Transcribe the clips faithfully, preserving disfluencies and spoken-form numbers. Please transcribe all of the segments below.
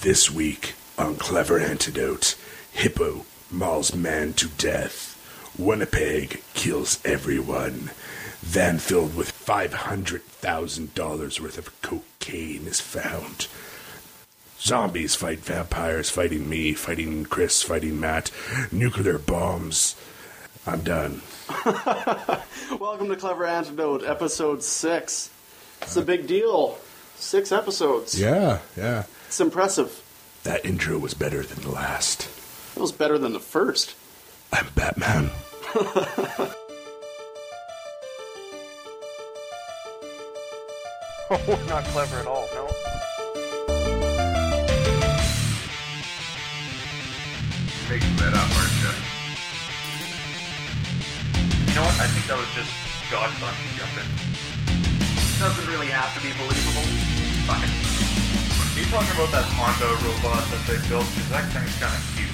This week on Clever Antidote, Hippo mauls man to death. Winnipeg kills everyone. Van filled with five hundred thousand dollars worth of cocaine is found. Zombies fight vampires, fighting me, fighting Chris, fighting Matt. Nuclear bombs. I'm done. Welcome to Clever Antidote, episode six. It's a big deal. Six episodes. Yeah, yeah. It's impressive. That intro was better than the last. It was better than the first. I'm Batman. Oh, we're not clever at all, no. Making that up, aren't you? You know what? I think that was just God bungee jumping. Doesn't really have to be believable. Fuck it. Are you talking about that Honda robot that they built? Because that thing's kind of cute.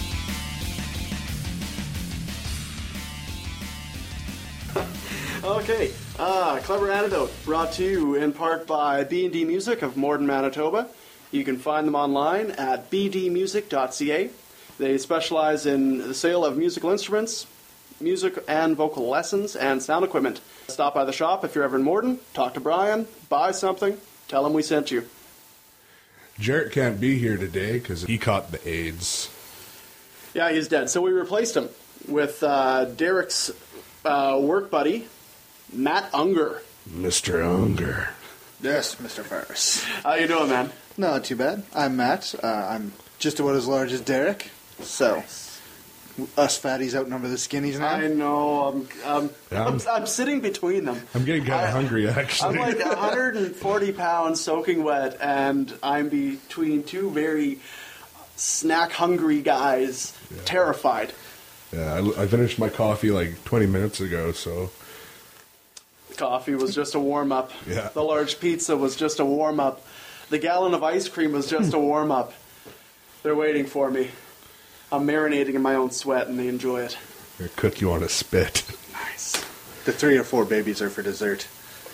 Okay, uh, Clever Antidote, brought to you in part by B and D Music of Morden, Manitoba. You can find them online at b d music dot c a. They specialize in the sale of musical instruments, music and vocal lessons, and sound equipment. Stop by the shop if you're ever in Morden, talk to Brian, buy something, tell him we sent you. Jarrett can't be here today because he caught the AIDS. Yeah, he's dead. So we replaced him with uh, Derek's uh, work buddy, Matt Unger. Mister Unger. Yes, Mister Ferris. How you doing, man? Not too bad. I'm Matt. Uh, I'm just about as large as Derek. So, us fatties outnumber the skinnies now. I know. I'm, I'm, Yeah, I'm, I'm- I'm sitting between them. I'm getting kind I- of hungry, actually. I'm like one hundred forty pounds soaking wet, and I'm between two very snack-hungry guys, terrified. Yeah, I, I finished my coffee like twenty minutes ago, so... Coffee was just a warm-up. Yeah. The large pizza was just a warm-up. The gallon of ice cream was just a warm-up. They're waiting for me. I'm marinating in my own sweat, and they enjoy it. I cook you on a spit. Nice. The three or four babies are for dessert.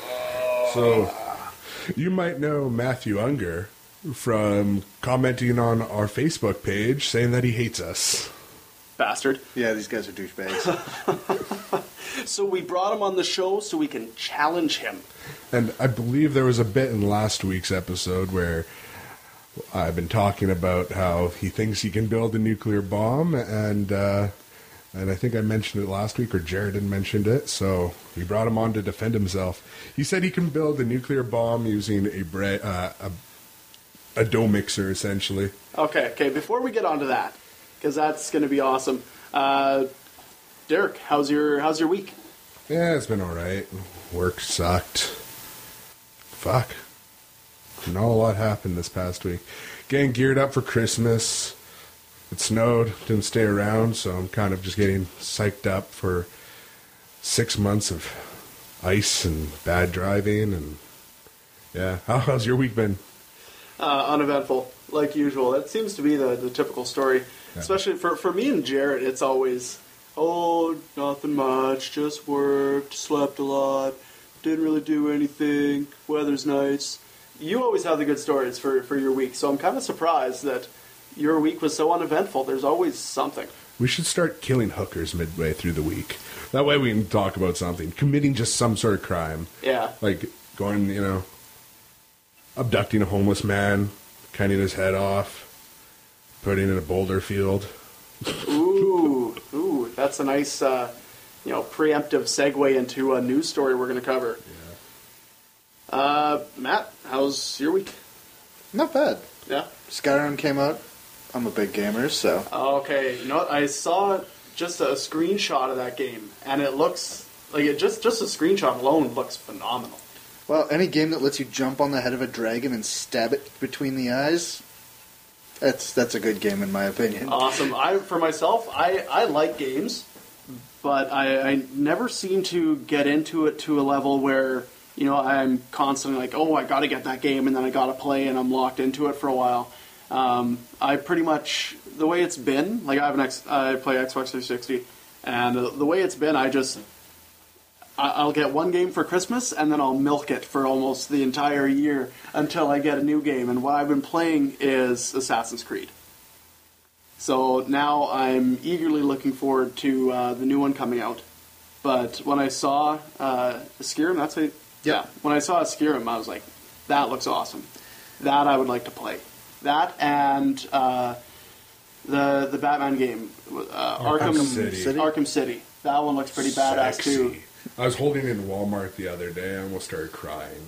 So, you might know Matthew Unger from commenting on our Facebook page saying that he hates us. Bastard. Yeah, these guys are douchebags. So we brought him on the show so we can challenge him. And I believe there was a bit in last week's episode where I've been talking about how he thinks he can build a nuclear bomb, and uh, and I think I mentioned it last week, or Jared had mentioned it, so we brought him on to defend himself. He said he can build a nuclear bomb using a bre- uh, a, a dough mixer, essentially. Okay, okay, before we get on to that, because that's going to be awesome. Uh, Derek, how's your how's your week? Yeah, it's been all right. Work sucked. Fuck. Not a lot happened this past week. Getting geared up for Christmas. It snowed, didn't stay around, so I'm kind of just getting psyched up for six months of ice and bad driving. And yeah, How, how's your week been? Uh, uneventful, like usual. That seems to be the, the typical story. Yeah. Especially for, for me and Jarrett, it's always, oh, nothing much, just worked, slept a lot, didn't really do anything, weather's nice. You always have the good stories for, for your week, so I'm kind of surprised that your week was so uneventful. There's always something. We should start killing hookers midway through the week. That way we can talk about something. Committing just some sort of crime. Yeah. Like going, you know, abducting a homeless man, cutting his head off, putting in a boulder field. Ooh, ooh, that's a nice, uh, you know, preemptive segue into a news story we're going to cover. Yeah. Uh, Matt, how's your week? Not bad. Yeah. Skyrim came out. I'm a big gamer, so... Okay, you know what? I saw just a screenshot of that game, and it looks like it just just a screenshot alone looks phenomenal. Well, any game that lets you jump on the head of a dragon and stab it between the eyes, that's that's a good game in my opinion. Awesome. I for myself, I, I like games, but I, I never seem to get into it to a level where, you know, I'm constantly like, oh, I got to get that game, and then I got to play, and I'm locked into it for a while. Um, I pretty much, the way it's been, like I have an X, I play Xbox three sixty, and the, the way it's been, I just, I- I'll get one game for Christmas, and then I'll milk it for almost the entire year until I get a new game. And what I've been playing is Assassin's Creed. So now I'm eagerly looking forward to uh, the new one coming out. But when I saw uh, Skyrim, that's a yeah. When I saw Skyrim, I was like, that looks awesome. That I would like to play. That and uh, the the Batman game, uh, Arkham, Arkham City. Arkham City. That one looks pretty badass Sexy. too. I was holding it in Walmart the other day. I almost started crying.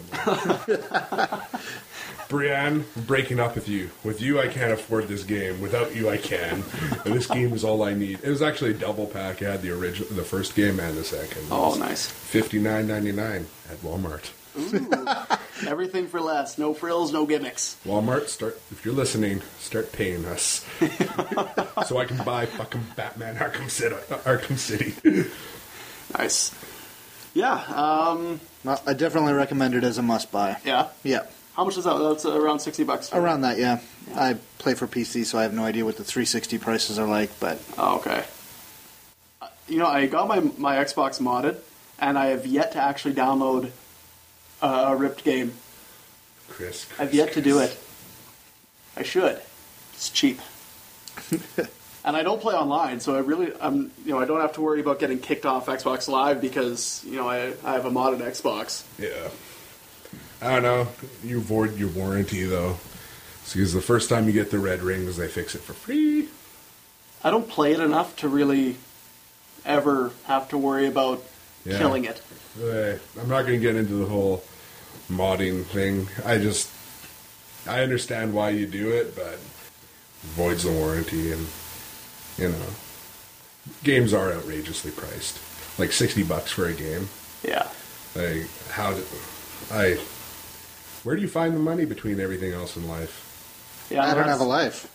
Brienne, I'm breaking up with you. With you, I can't afford this game. Without you, I can. And this game is all I need. It was actually a double pack. It had the original, the first game and the second. Oh, nice. fifty-nine ninety-nine at Walmart. Ooh, everything for less. No frills, no gimmicks. Walmart, start if you're listening, start paying us so I can buy fucking Batman Arkham City. Arkham City. Nice. Yeah. Um, Well, I definitely recommend it as a must-buy. yeah. Yeah, How much is that? That's around sixty bucks. around that, yeah. I play for P C, so I have no idea what the three sixty prices are like, but Oh, okay. Uh, You know, I got my my Xbox modded, and I have yet to actually download a, a ripped game. Chris, Chris, I've yet to Chris. do it. I should. It's cheap. And I don't play online, so I really, I'm, you know, I don't have to worry about getting kicked off Xbox Live because, you know, I, I have a modded Xbox. Yeah. I don't know. You void your warranty, though. Because the first time you get the red rings, they fix it for free. I don't play it enough to really ever have to worry about Yeah. killing it. Uh, I'm not going to get into the whole modding thing. I just... I understand why you do it, but voids the warranty, and, you know... Games are outrageously priced. Like sixty bucks for a game. Yeah. Like, how... Do, I... Where do you find the money between everything else in life? Yeah, I don't that's- have a life.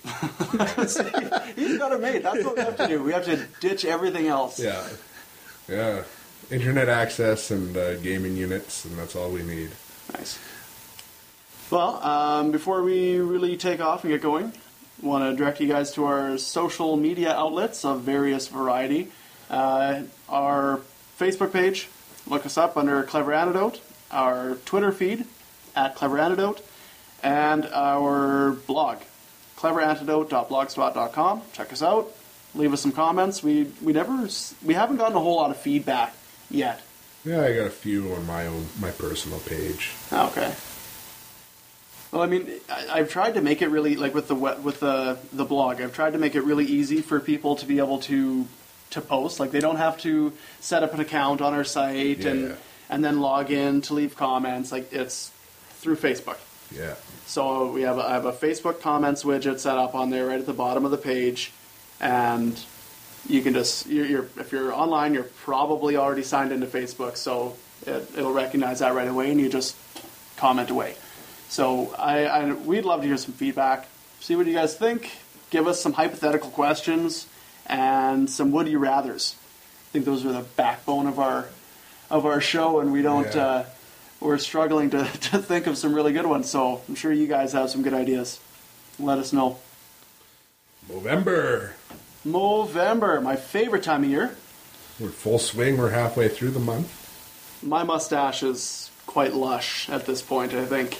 He's got it made. That's what we have to do. We have to ditch everything else. Yeah. Yeah. Internet access and uh, gaming units, and that's all we need. Nice. Well, um, before we really take off and get going, I want to direct you guys to our social media outlets of various variety. Uh, our Facebook page, look us up under Clever Antidote. Our Twitter feed, at Clever Antidote. And our blog, clever antidote dot blogspot dot com. Check us out. Leave us some comments. We we never we haven't gotten a whole lot of feedback yet. Yeah, I got a few on my own, my personal page. Okay. Well, I mean, I, I've tried to make it really like with the we- with the the blog. I've tried to make it really easy for people to be able to to post. Like they don't have to set up an account on our site Yeah. and and then log in to leave comments. Like it's through Facebook. Yeah. So we have a, I have a Facebook comments widget set up on there right at the bottom of the page, and you can just you're, you're if you're online, you're probably already signed into Facebook, so it, it'll recognize that right away, and you just comment away. So I, I we'd love to hear some feedback, see what you guys think, give us some hypothetical questions, and some would you rather's. I think those are the backbone of our of our show, and we don't. Yeah. Uh, we're struggling to, to think of some really good ones, so I'm sure you guys have some good ideas. Let us know. Movember. Movember, my favorite time of year. We're full swing. We're halfway through the month. My mustache is quite lush at this point, I think.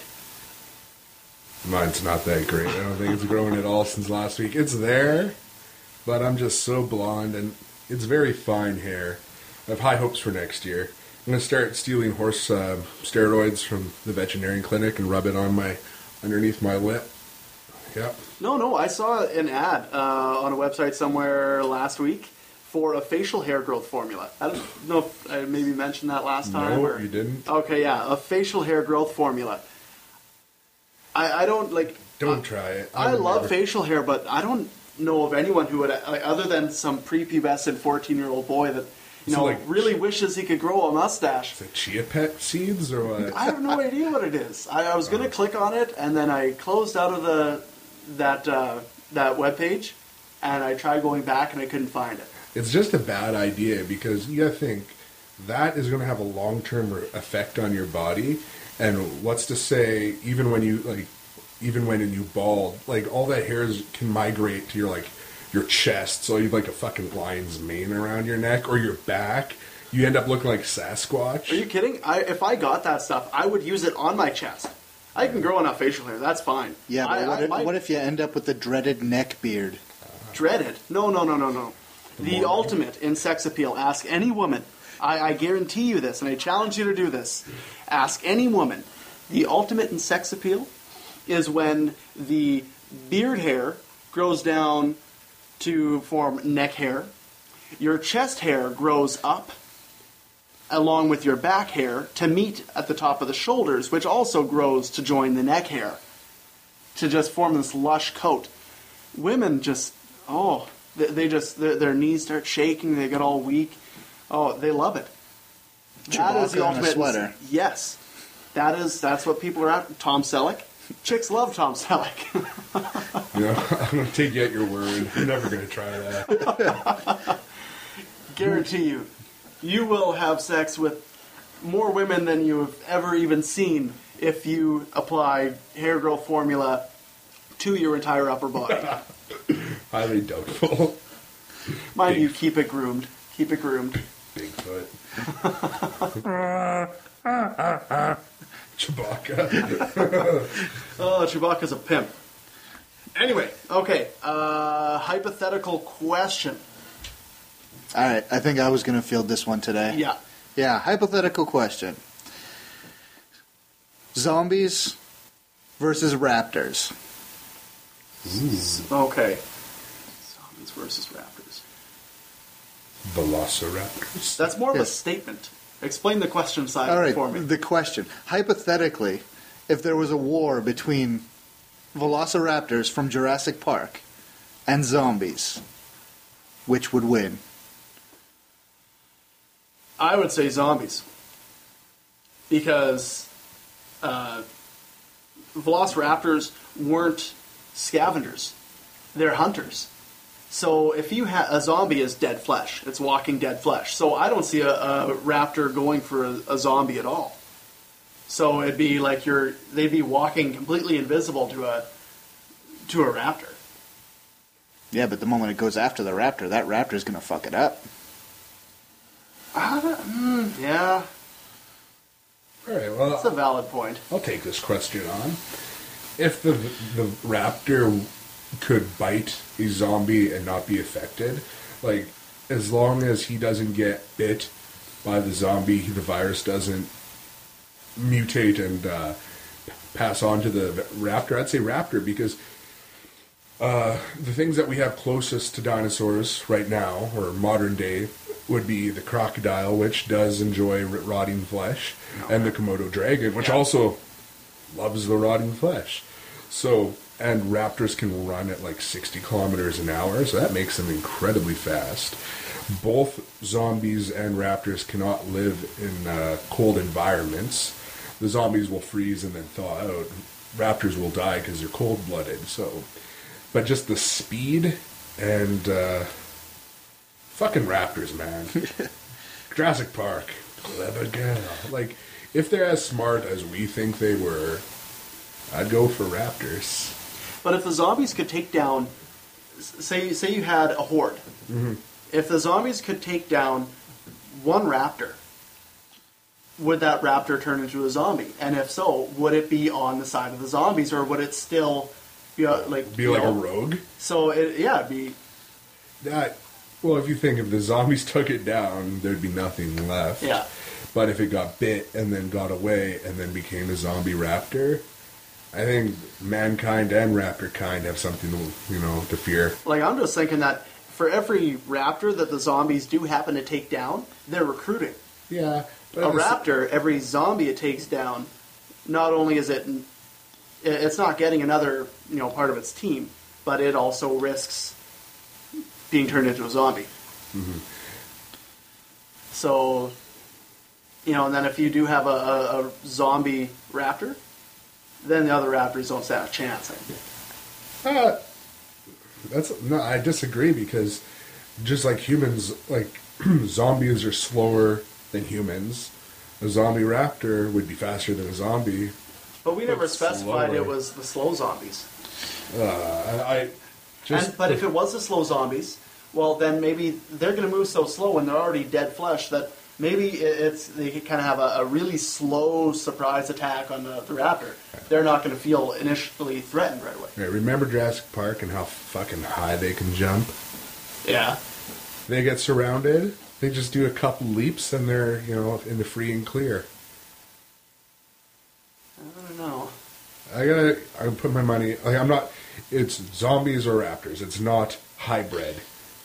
Mine's not that great. I don't think it's grown at all since last week. It's there, but I'm just so blonde, and it's very fine hair. I have high hopes for next year. I'm going to start stealing horse uh, steroids from the veterinarian clinic and rub it on my underneath my lip. Yep. No, no, I saw an ad uh, on a website somewhere last week for a facial hair growth formula. I don't know if I maybe mentioned that last time. No, or... you didn't. Okay, yeah, a facial hair growth formula. I, I don't, like... Don't I, try it. I would love never- facial hair, but I don't know of anyone who would, like, other than some prepubescent fourteen-year-old boy that, you So, know, like, really wishes he could grow a mustache. Is it chia pet seeds or what? I have no idea what it is. I, I was going to click on it, and then I closed out of the that uh, that web page, and I tried going back, and I couldn't find it. It's just a bad idea because you gotta think that is going to have a long-term re- effect on your body. And what's to say, even when you like, even when you bald, like all that hairs can migrate to your like your chest, so you have like a fucking lion's mane around your neck or your back, You end up looking like Sasquatch. Are you kidding? I, if I got that stuff, I would use it on my chest. I can grow enough facial hair. That's fine. Yeah, but I, what, I, if, my- what if you end up with the dreaded neck beard? Dreaded. No, no, no, no, no. The ultimate in sex appeal. Ask any woman. I, I guarantee you this, and I challenge you to do this. Ask any woman. The ultimate in sex appeal is when the beard hair grows down to form neck hair. Your chest hair grows up along with your back hair to meet at the top of the shoulders, which also grows to join the neck hair to just form this lush coat. Women just, oh, they, they just, their, their knees start shaking, they get all weak. Oh, they love it. That is the Chewbacca on a ultimate. sweater. Yes. That is, that's what people are at. Tom Selleck. Chicks love Tom Selleck. You know, I'm going to take you at your word. I'm never going to try that. Guarantee you, you will have sex with more women than you have ever even seen if you apply hair growth formula to your entire upper body. Highly doubtful. Mind you, keep it groomed. Keep it groomed. Bigfoot. Chewbacca. Oh, Chewbacca's a pimp. Anyway, okay. Uh, hypothetical question. All right, I think I was going to field this one today. Yeah. Yeah, hypothetical question. Zombies versus raptors. Okay. Zombies versus raptors. Velociraptors. That's more of a Yes. statement. Explain the question side All right, for me. the question. Hypothetically, if there was a war between velociraptors from Jurassic Park and zombies, which would win? I would say zombies. Because uh, velociraptors weren't scavengers. They're hunters. So if you have a zombie is dead flesh, it's walking dead flesh. So I don't see a, a raptor going for a, a zombie at all. So it'd be like you're they'd be walking completely invisible to a to a raptor. Yeah, but the moment it goes after the raptor, that raptor's going to fuck it up. I don't- mm, yeah, All right, well, that's a valid point. I'll take this question on. If the the raptor could bite a zombie and not be affected, like, as long as he doesn't get bit by the zombie, the virus doesn't mutate and uh, pass on to the raptor, I'd say raptor, because uh, the things that we have closest to dinosaurs right now, or modern day, would be the crocodile, which does enjoy r- rotting flesh, and the Komodo dragon, which also loves the rotting flesh. So, and raptors can run at like sixty kilometers an hour, so that makes them incredibly fast. Both zombies and raptors cannot live in uh, cold environments. The zombies will freeze and then thaw out. Raptors will die because they're cold-blooded. So, but just the speed and uh, fucking raptors, man. Jurassic Park, clever girl. Like, if they're as smart as we think they were, I'd go for raptors. But if the zombies could take down, say, say you had a horde, Mm-hmm. if the zombies could take down one raptor, would that raptor turn into a zombie? And if so, would it be on the side of the zombies, or would it still be uh, like Be you like know, a rogue? So it, yeah, it'd be That, well, if you think if the zombies took it down, there'd be nothing left. yeah. But if it got bit and then got away and then became a zombie raptor, I think mankind and raptor kind have something to, you know, to fear. Like I'm just thinking that for every raptor that the zombies do happen to take down, they're recruiting. Yeah. But A at the s- raptor, every zombie it takes down, not only is it, it's not getting another, you know, part of its team, but it also risks being turned into a zombie. Mm-hmm. So, you know, and then if you do have a, a, a zombie raptor, then the other raptors don't stand a chance. I think. Uh, that's no, I disagree because just like humans, like zombies are slower than humans. A zombie raptor would be faster than a zombie. But we never But specified slower. it was the slow zombies. Uh, I just and, but if it was the slow zombies, well, then maybe they're going to move so slow and they're already dead flesh that maybe it- it's they kind of have a, a really slow surprise attack on the, the raptor. They're not going to feel initially threatened right away. Right, remember Jurassic Park and how fucking high they can jump? Yeah. They get surrounded, they just do a couple leaps and they're, you know, in the free and clear. I don't know. I gotta, I put my money, like, I'm not, it's zombies or raptors. It's not hybrid.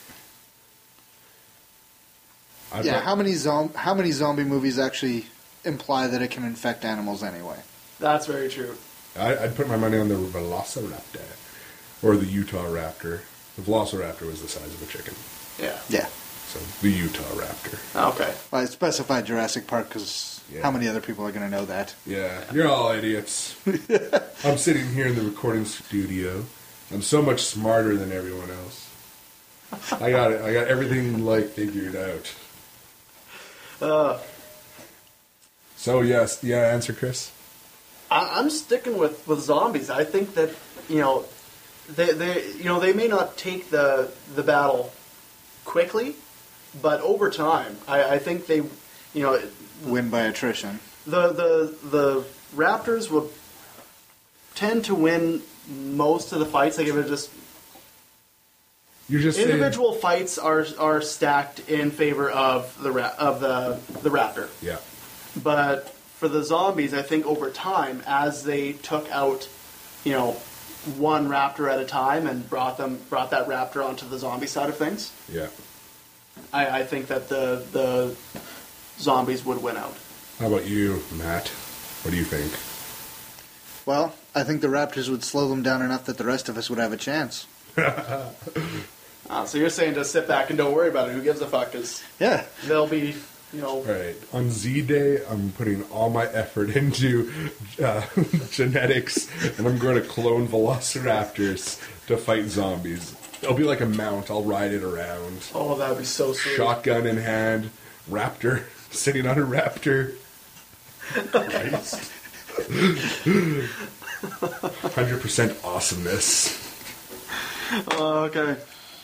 I'd Yeah, like- how many zom- how many zombie movies actually imply that it can infect animals anyway? That's very true. I, I'd put my money on the Velociraptor or the Utah Raptor. The Velociraptor was the size of a chicken, Yeah. Yeah. so the Utah Raptor. Okay. Well, I specified Jurassic Park because Yeah. how many other people are going to know that? Yeah, you're all idiots. I'm sitting here in the recording studio. I'm so much smarter than everyone else. I got it. I got everything like figured out. Uh, So yes, yeah. Answer, Chris. I, I'm sticking with, with zombies. I think that you know, they they you know they may not take the the battle quickly, but over time, I, I think they, you know, Win by attrition. the the the Raptors will tend to win most of the fights. Like if it just You're just saying- individual fights are are stacked in favor of the ra- of the the Raptor. Yeah. But for the zombies, I think over time, as they took out, you know, one raptor at a time and brought them brought that raptor onto the zombie side of things, Yeah. I, I think that the the zombies would win out. How about you, Matt? What do you think? Well, I think the Raptors would slow them down enough that the rest of us would have a chance. Ah, so you're saying just sit back and don't worry about it. Who gives a fuck? Because Yeah. they'll be, you know, All right. On Z Day, I'm putting all my effort into uh, genetics, and I'm going to clone velociraptors to fight zombies. It'll be like a mount. I'll ride it around. oh, that would be so sweet. Shotgun in hand, raptor, sitting on a raptor. Christ. one hundred percent awesomeness. Oh, okay.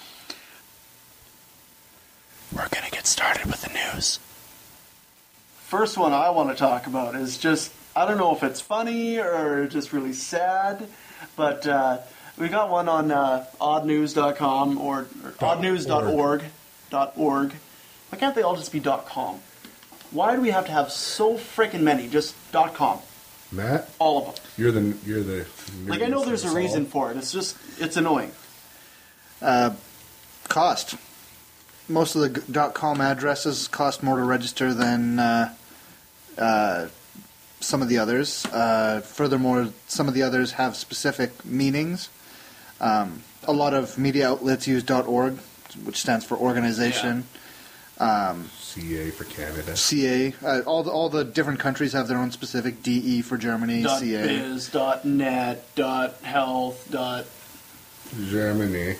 We're going to get started with the news. First one I want to talk about is just, I don't know if it's funny or just really sad, but uh, we got one on uh, odd news dot com or, or odd news dot org. Dot org. Why can't they all just be .com? Why do we have to have so freaking many? Just .com. Matt, All of them. you're the you're the Like, I know there's a reason for it. It's just, it's annoying. Uh, cost. Most of the g- .com addresses cost more to register than uh, uh, some of the others. Uh, furthermore, some of the others have specific meanings. Um, a lot of media outlets use .org, which stands for organization. Um, C A for Canada. C A. Uh, all the all the different countries have their own specific. D E for Germany. Dot C A. .biz, dot .net, dot .health, dot... Germany.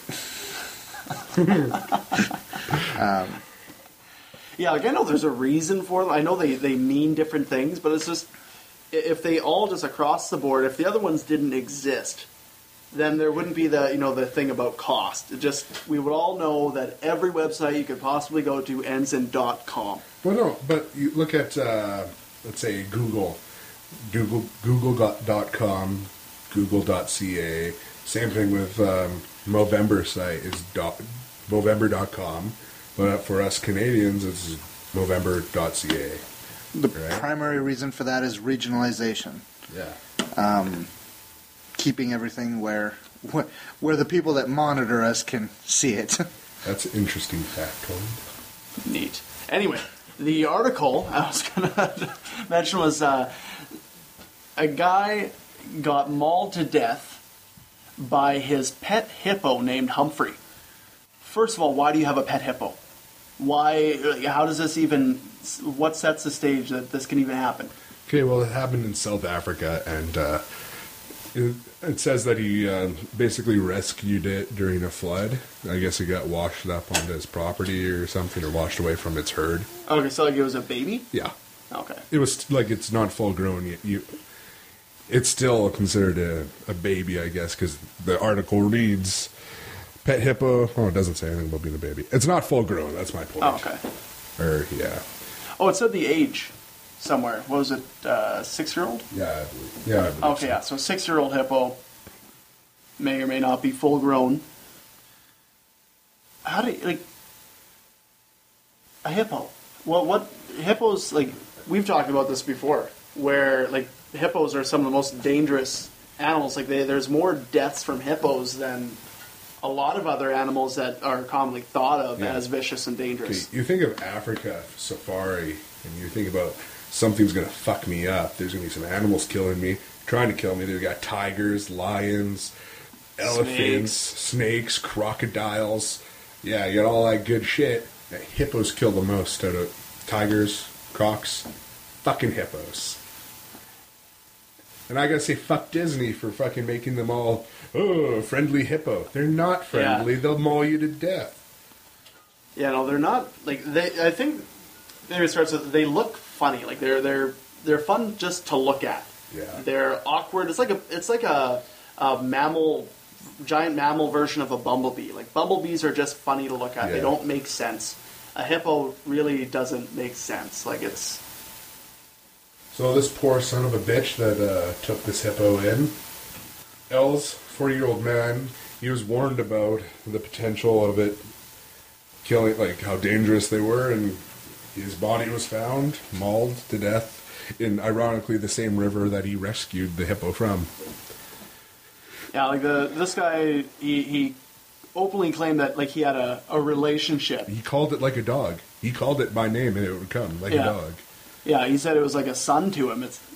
Um, Yeah, like I know there's a reason for them. I know they, they mean different things, but it's just i- if they all just across the board, if the other ones didn't exist, then there wouldn't be the you know the thing about cost. It just we would all know that every website you could possibly go to ends in .com. Well, no, but you look at uh, let's say Google, Google Google dot com, Google dot C A. Same thing with um, Movember site is dot, Movember dot com, but for us Canadians it's Movember dot C A. the Right. primary reason for that is regionalization. Yeah. Um, keeping everything where where where the people that monitor us can see it. That's an interesting factoid. Neat. Anyway, the article I was going to mention was uh, a guy got mauled to death by his pet hippo named Humphrey. First of all, why do you have a pet hippo? Why? How does this even? What sets the stage that this can even happen? Okay, well, it happened in South Africa, and uh, it, it says that he uh, basically rescued it during a flood. I guess it got washed up onto his property or something, or washed away from its herd. Okay, so like it was a baby. Yeah. Okay. It was like it's not full grown yet. You, it's still considered a, a baby, I guess, because the article reads pet hippo. Oh, it doesn't say anything about being a baby. It's not full grown. That's my point. Oh, okay. Or yeah, Oh, it said the age somewhere. What was it? Uh, six-year-old? Yeah, I believe, yeah. I believe Okay, so. yeah. So six-year-old hippo may or may not be full-grown. How do you, like a hippo? Well, what hippos like? We've talked about this before, where like hippos are some of the most dangerous animals. Like they, there's more deaths from hippos than a lot of other animals that are commonly thought of Yeah. as vicious and Okay, dangerous. you think of Africa safari, and you think about something's gonna fuck me up. There's gonna be some animals killing me, trying to kill me. They've got tigers, lions, elephants, snakes, crocodiles. Yeah, you got all that good shit. Yeah, hippos kill the most out of tigers, crocs, fucking hippos. And I gotta say, fuck Disney for fucking making them all, oh, friendly hippo. They're not friendly. Yeah. They'll maul you to death. Yeah, no, they're not like they. I think maybe it starts with they look funny. Like they're they're they're fun just to look at. Yeah. They're awkward. It's like a it's like a, a mammal, giant mammal version of a bumblebee. Like bumblebees are just funny to look at. They Yeah. don't make sense. A hippo really doesn't make sense. Like it's So this poor son of a bitch that uh, took this hippo in, Els, forty-year-old man, he was warned about the potential of it killing, like how dangerous they were, and his body was found, mauled to death, in ironically the same river that he rescued the hippo from. yeah. Like the this guy he he openly claimed that like he had a, a relationship. He called it like a dog. He called it by name, and it would come like Yeah. a dog. Yeah, he said it was like a son to him. It's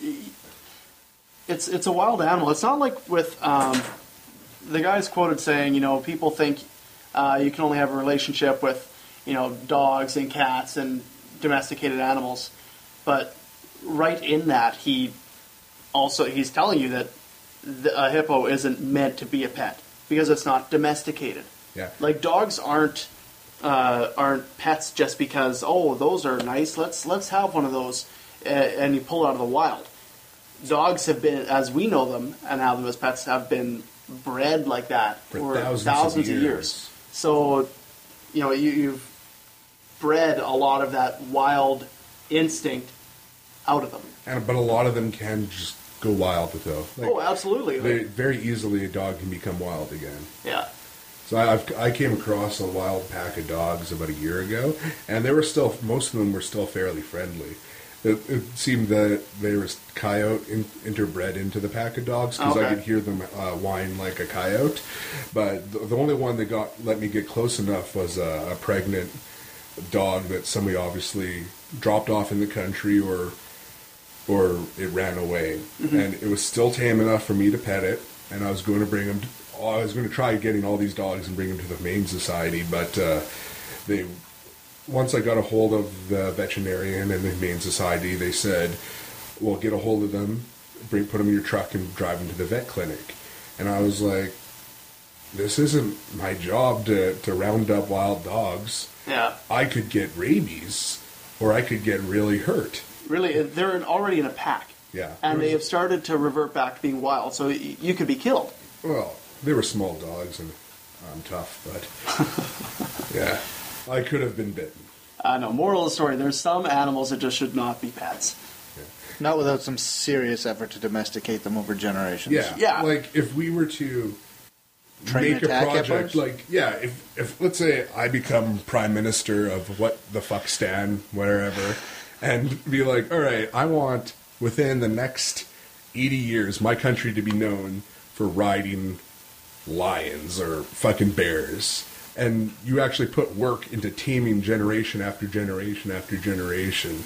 it's it's a wild animal. It's not like with um, the guy's quoted saying, you know, people think uh, you can only have a relationship with, you know, dogs and cats and domesticated animals, but right in that he also he's telling you that the, a hippo isn't meant to be a pet because it's not domesticated. Yeah. Like dogs aren't uh, aren't pets just because oh those are nice. Let's let's have one of those, uh, and you pull it out of the wild. Dogs have been, as we know them and have them as pets, have been bred like that For for, thousands of of, years. years. So, you know, you, you've bred a lot of that wild instinct out of them. And but a lot of them can just go wild though. Like, oh, absolutely. they, Like, very easily, a dog can become wild again. yeah. So I, I've, I came across a wild pack of dogs about a year ago, and they were still, most of them were still fairly friendly. It, it seemed that there was coyote in, interbred into the pack of dogs because I Okay. could hear them uh, whine like a coyote. But the, the only one that got let me get close enough was a, a pregnant dog that somebody obviously dropped off in the country or or it ran away, and it was still tame enough for me to pet it. And I was going to bring him. To, I was going to try getting all these dogs and bring them to the Humane Society, but uh, they. Once I got a hold of the veterinarian and the Humane Society, they said, "Well, get a hold of them, bring put them in your truck, and drive them to the vet clinic." And I was like, "This isn't my job to to round up wild dogs. Yeah. I could get rabies, or I could get really hurt." Really, they're in, already in a pack. Yeah. And There they was- have started to revert back to being wild, so y- you could be killed. Well, they were small dogs, and I'm tough, but yeah, I could have been bitten. Uh, no, moral of the story, there's some animals that just should not be pets. Not without some serious effort to domesticate them over generations. Yeah, Yeah. Like if we were to Train make a attack project, hippos? like yeah, if if let's say I become prime minister of what the fuck Stan, wherever, and be like, all right, I want within the next eighty years my country to be known for riding lions or fucking bears. And you actually put work into taming generation after generation after generation.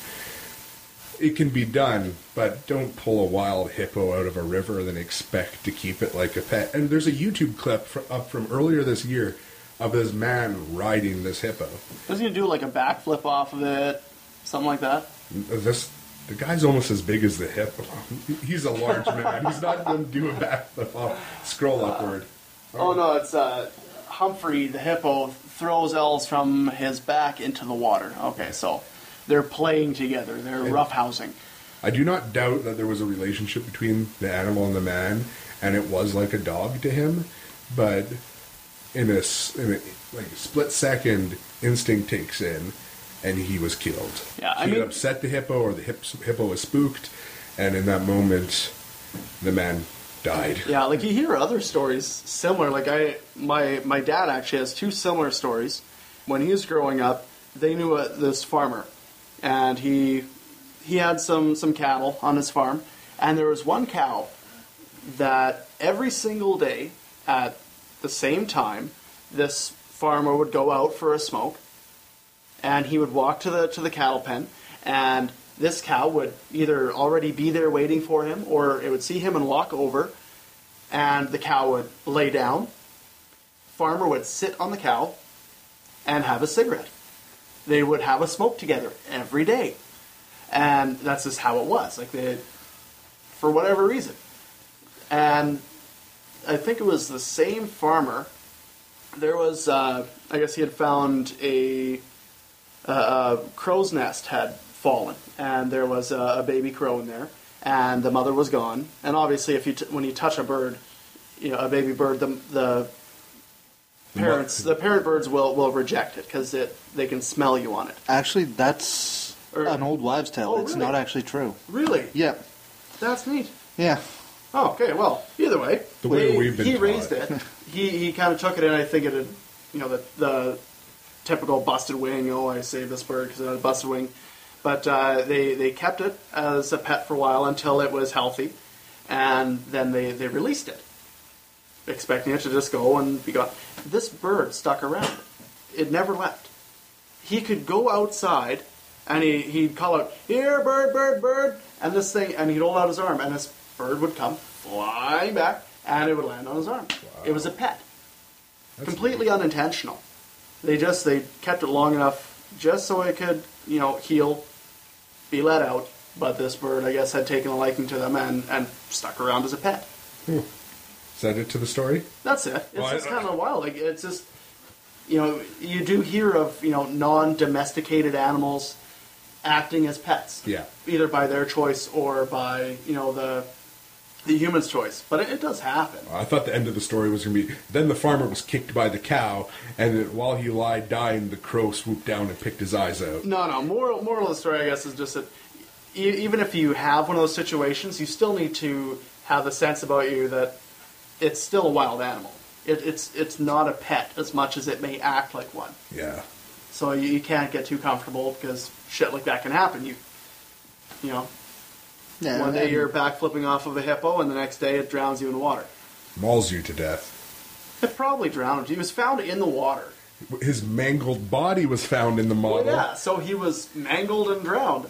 It can be done, but don't pull a wild hippo out of a river and then expect to keep it like a pet. And there's a YouTube clip fr- up from earlier this year of this man riding this hippo. Was he going to do like a backflip off of it? Something like that? This the guy's almost as big as the hippo. He's a large man. He's not going to do a backflip off. Scroll upward. Oh, no, it's uh, Humphrey, the hippo, throws Els from his back into the water. Okay, so they're playing together. They're roughhousing. I do not doubt that there was a relationship between the animal and the man, and it was like a dog to him. But in a, s- in a like split second, instinct takes in, and he was killed. Yeah, I he mean- had upset the hippo, or the hip, hippo was spooked, and in that moment, the man died. Yeah, like you hear other stories similar. Like I, my my dad actually has two similar stories. When he was growing up, they knew a, this farmer, and he he had some some cattle on his farm, and there was one cow that every single day at the same time, this farmer would go out for a smoke, and he would walk to the to the cattle pen, and this cow would either already be there waiting for him, or it would see him and walk over, and the cow would lay down. Farmer would sit on the cow and have a cigarette. They would have a smoke together every day. And that's just how it was. Like they, for whatever reason. And I think it was the same farmer. There was, uh, I guess he had found a, a, a crow's nest had fallen, and there was a, a baby crow in there, and the mother was gone. And obviously, if you t- when you touch a bird, you know, a baby bird, the the parents, the parent birds will, will reject it because it they can smell you on it. Actually, that's Or- an old wives' tale. Oh, It's really? not actually true. Really? Yeah. That's neat. Yeah. Oh, okay. Well, either way, The way they- we've been he taught. raised it. He he kind of took it in. I think it had, you know, the the typical busted wing. Oh, I saved this bird because it had a busted wing. But uh, they they kept it as a pet for a while until it was healthy, and then they, they released it, expecting it to just go and be gone. This bird stuck around. It never left. He could go outside, and he, he'd call out, "Here, bird, bird, bird," and this thing, and he'd hold out his arm, and this bird would come flying back, and it would land on his arm. It was a pet. That's Completely unintentional. They just, they kept it long enough just so it could, you know, heal, be let out, but this bird, I guess, had taken a liking to them and, and stuck around as a pet. Is that it to the story? That's it. It's Well, I- just kind of wild. Like, it's just, you know, you do hear of, you know, non-domesticated animals acting as pets. Yeah. Either by their choice or by, you know, the the human's choice. But it, it does happen. I thought the end of the story was going to be, then the farmer was kicked by the cow, and then while he lied dying, the crow swooped down and picked his eyes out. No, no. Moral, moral of the story, I guess, is just that e- even if you have one of those situations, you still need to have the sense about you that it's still a wild animal. It, it's it's not a pet as much as it may act like one. Yeah. So you, you can't get too comfortable because shit like that can happen. You, you know, Yeah. one day and- you're back flipping off of a hippo, and the next day it drowns you in the water. Mauls you to death. It probably drowned him. He was found in the water. His mangled body was found in the Well, model. yeah, so he was mangled and drowned.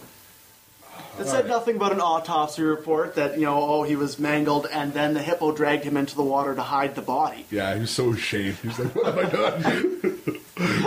It said Alright. nothing but an autopsy report that, you know, oh, he was mangled, and then the hippo dragged him into the water to hide the body. Yeah, he was so ashamed. He was like, what have I done?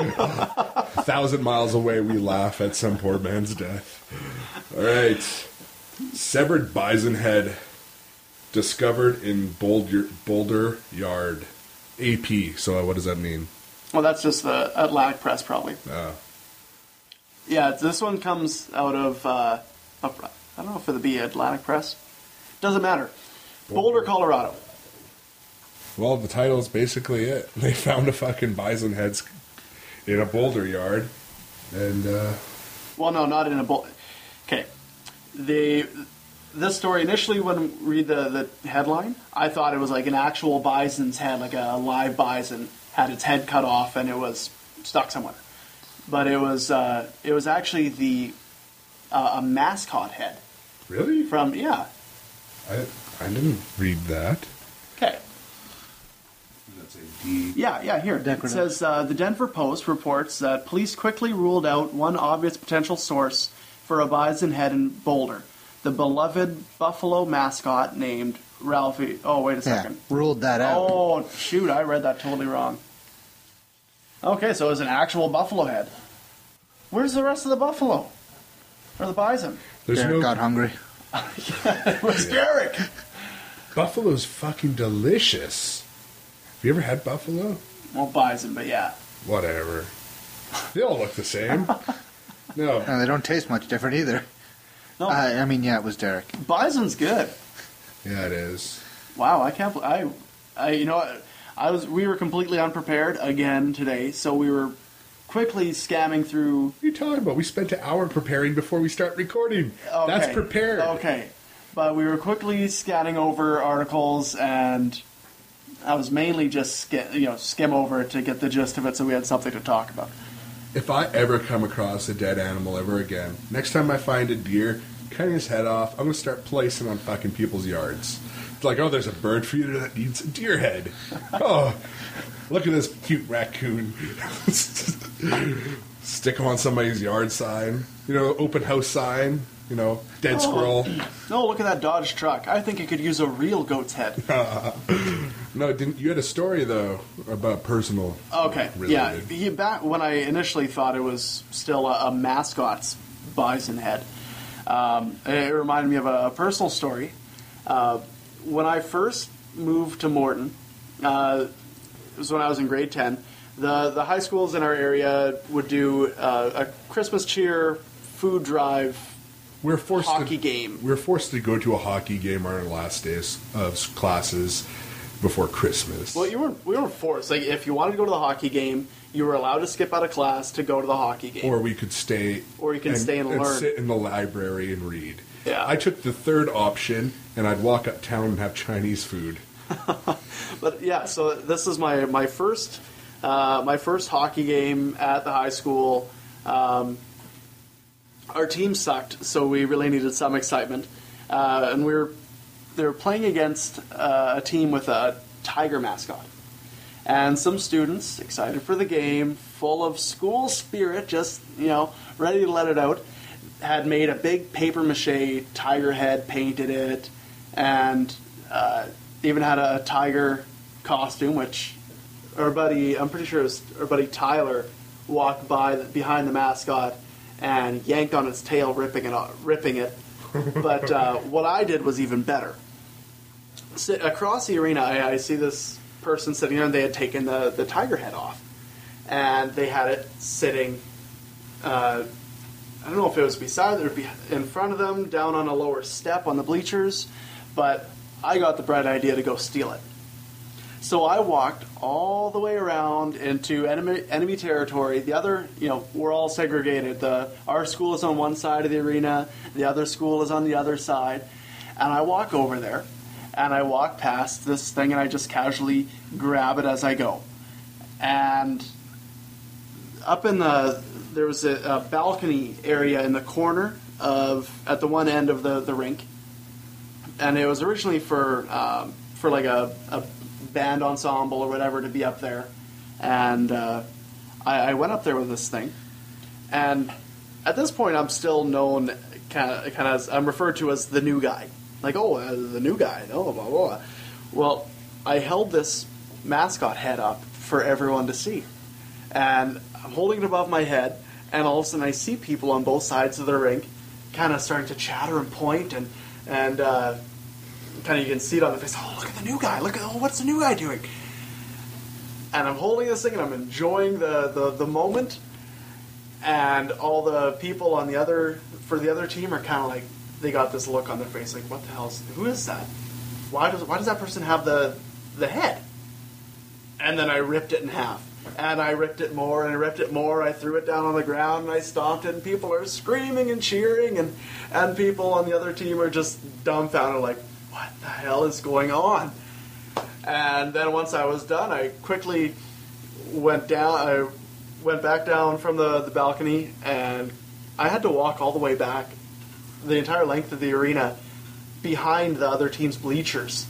A thousand miles away, we laugh at some poor man's death. All right. Severed bison head discovered in Boulder, Boulder Yard. A P, so what does that mean? Well, that's just the Atlantic Press, probably. Uh, Yeah, this one comes out of, uh, of I don't know if it'll be Atlantic Press. Doesn't matter. Boulder, Colorado. well, the title is basically it. They found a fucking bison head in a boulder yard. And, uh, Well, no, not in a boulder. Okay. The this story initially, when we read the the headline, I thought it was like an actual bison's head, like a live bison had its head cut off and it was stuck somewhere. But it was uh, it was actually the uh, a mascot head really? from yeah. I, I didn't read that. Okay. That's a D. Yeah, yeah, here. It Decorative. says uh, the Denver Post reports that police quickly ruled out one obvious potential source for a bison head in Boulder. The beloved buffalo mascot named Ralphie. Oh, wait a Yeah. second. Ruled that out. Oh, shoot, I read that totally wrong. Okay, so it was an actual buffalo head. Where's the rest of the buffalo? Or the bison? There's Derek no got hungry. It was Derek. Buffalo's fucking delicious. Have you ever had buffalo? Well, bison, but yeah. Whatever. They all look the same. No. No, they don't taste much different either. No, Uh, I mean, yeah, it was Derek. bison's good. Yeah, it is. Wow, I can't. bel- I, I, you know, I was. We were completely unprepared again today, so we were quickly scamming through. What are you talking about? We spent an hour preparing before we start recording. Okay, That's prepared. Okay, but we were quickly scanning over articles, and I was mainly just sk- you know skim over it to get the gist of it, so we had something to talk about. If I ever come across a dead animal ever again, next time I find a deer, cutting his head off, I'm going to start placing on fucking people's yards. It's like, oh, there's a bird feeder that needs a deer head. Oh, look at this cute raccoon. Stick him on somebody's yard sign. You know, open house sign. You know, dead Oh. squirrel. No, look at that Dodge truck. I think it could use a real goat's head. No, didn't you had a story, though, about personal Okay, related. yeah. He, back when I initially thought it was still a, a mascot's bison head, um, it reminded me of a, a personal story. Uh, when I first moved to Morton, uh, it was when I was in grade ten. The the high schools in our area would do uh, a Christmas cheer food drive We're forced hockey to, game. We're forced to go to a hockey game on our last days of classes before Christmas. Well, you weren't we weren't forced. Like, if you wanted to go to the hockey game, you were allowed to skip out of class to go to the hockey game. Or we could stay. Or you can stay and learn. sit in the library and read. Yeah. I took the third option, and I'd walk uptown and have Chinese food. But yeah, so this is my my first uh, my first hockey game at the high school. Um, our team sucked, so we really needed some excitement, uh, and we were they were playing against uh, a team with a tiger mascot, and some students excited for the game, full of school spirit, just you know ready to let it out, had made a big paper mache tiger head, painted it, and uh, even had a tiger costume, which our buddy, I'm pretty sure it was our buddy Tyler, walked by the, behind the mascot and yanked on its tail, ripping it off, ripping it. But uh, what I did was even better. Sit, across the arena, I, I see this person sitting there, and they had taken the, the tiger head off, and they had it sitting. Uh, I don't know if it was beside or be in front of them, down on a lower step on the bleachers, but I got the bright idea to go steal it. So I walked all the way around into enemy, enemy territory. The other, you know, we're all segregated. The our school is on one side of the arena, the other school is on the other side. And I walk over there, and I walk past this thing, and I just casually grab it as I go. And up in the, there was a, a balcony area in the corner of, at the one end of the, the rink. And it was originally for um, for like a, a band ensemble or whatever to be up there. And uh, I, I went up there with this thing. And at this point, I'm still known kind of, kind of as, I'm referred to as the new guy. Like, oh, uh, the new guy. Oh, blah, blah, blah. Well, I held this mascot head up for everyone to see. And I'm holding it above my head, and all of a sudden I see people on both sides of the rink kind of starting to chatter and point, and, and uh, kind of you can see it on the face. Oh, look at the new guy. Look at, oh, what's the new guy doing? And I'm holding this thing, and I'm enjoying the, the, the moment, and all the people on the other, for the other team are kind of like, they got this look on their face, like, what the hell is, who is that? Why does, why does that person have the, the head? And then I ripped it in half. And I ripped it more, and I ripped it more. I threw it down on the ground, and I stomped it, and people are screaming and cheering, and, and people on the other team are just dumbfounded, like, what the hell is going on? And then once I was done, I quickly went down, I went back down from the, the balcony, and I had to walk all the way back, the entire length of the arena, behind the other team's bleachers.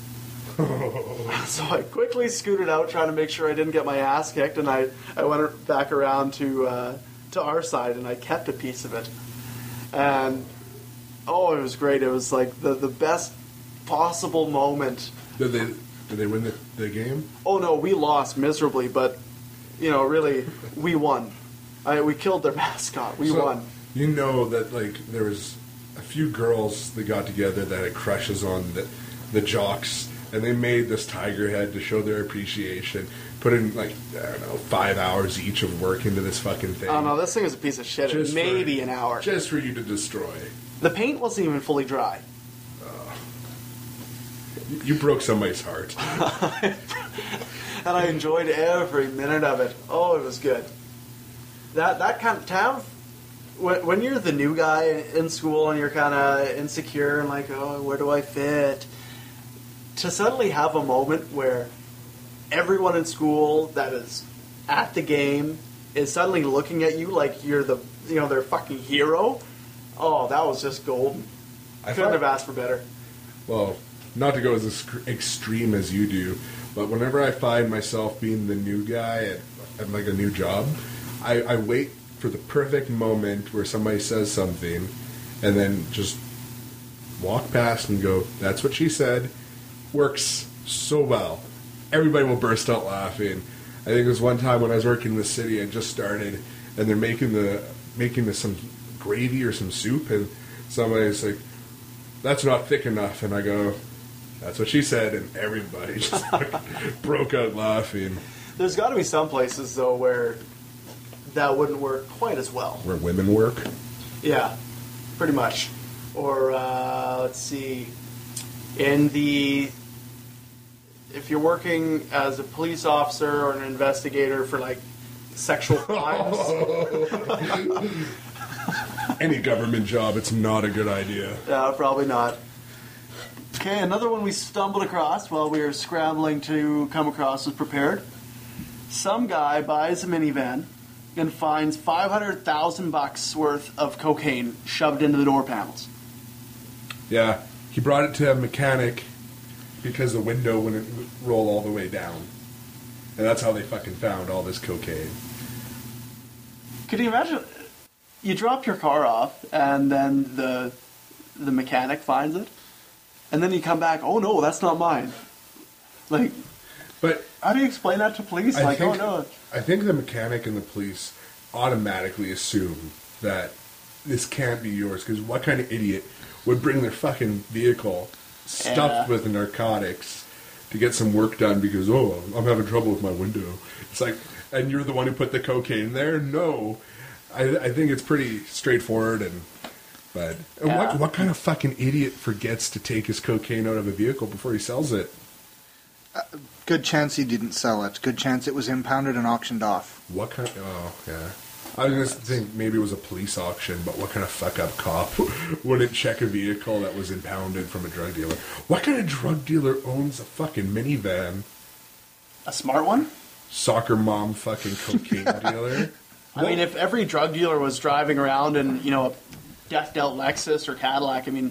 So I quickly scooted out, trying to make sure I didn't get my ass kicked, and I, I went back around to uh, to our side, and I kept a piece of it. And, oh, it was great. It was like the, the best possible moment. Did they did they win the, the game? Oh, no, we lost miserably, but, you know, really, we won. I, we killed their mascot. We So, won. You know that like there was a few girls that got together that had crushes on the the jocks, and they made this tiger head to show their appreciation. Put in like I don't know five hours each of work into this fucking thing. Oh, no, this thing is a piece of shit. Just Maybe for, an hour. just for you to destroy. The paint wasn't even fully dry. You, you broke somebody's heart. And I enjoyed every minute of it. Oh, it was good. that that kind of town. When, when you're the new guy in school and you're kind of insecure and like, oh, where do I fit? To suddenly have a moment where everyone in school that is at the game is suddenly looking at you like you're the, you know, their fucking hero. Oh, that was just golden. I couldn't have asked for better. Well, not to go as ex- extreme as you do, but whenever I find myself being the new guy at, at like a new job, I, I wait for the perfect moment where somebody says something and then just walk past and go, that's what she said. Works so well. Everybody will burst out laughing. I think it was one time when I was working in the city, I just started, and they're making the making the, some gravy or some soup, and somebody's like, that's not thick enough, and I go, that's what she said, and everybody just like, broke out laughing. There's got to be some places, though, where that wouldn't work quite as well. Where women work? Yeah, pretty much. Or, uh, let's see, in the... If you're working as a police officer or an investigator for, like, sexual crimes... Any government job, it's not a good idea. Yeah, probably not. Okay, another one we stumbled across while we were scrambling to come across was prepared. Some guy buys a minivan and finds five hundred thousand bucks worth of cocaine shoved into the door panels. Yeah, he brought it to a mechanic because the window wouldn't roll all the way down. And that's how they fucking found all this cocaine. Could you imagine? You drop your car off and then the the mechanic finds it, and then you come back, oh no, that's not mine. Like, but how do you explain that to police? I like, think, oh no. I think the mechanic and the police automatically assume that this can't be yours, because what kind of idiot would bring their fucking vehicle stuffed Yeah. with narcotics to get some work done because, oh, I'm having trouble with my window. It's like, and you're the one who put the cocaine there? No. I, I think it's pretty straightforward, and but and Yeah. what what kind of fucking idiot forgets to take his cocaine out of a vehicle before he sells it? Good chance he didn't sell it. Good chance it was impounded and auctioned off. What kind? Oh, yeah. I was going to think maybe it was a police auction, but what kind of fuck-up cop wouldn't check a vehicle that was impounded from a drug dealer? What kind of drug dealer owns a fucking minivan? A smart one? Soccer mom fucking cocaine dealer? I mean, if every drug dealer was driving around in, you know, a death dealt Lexus or Cadillac, I mean,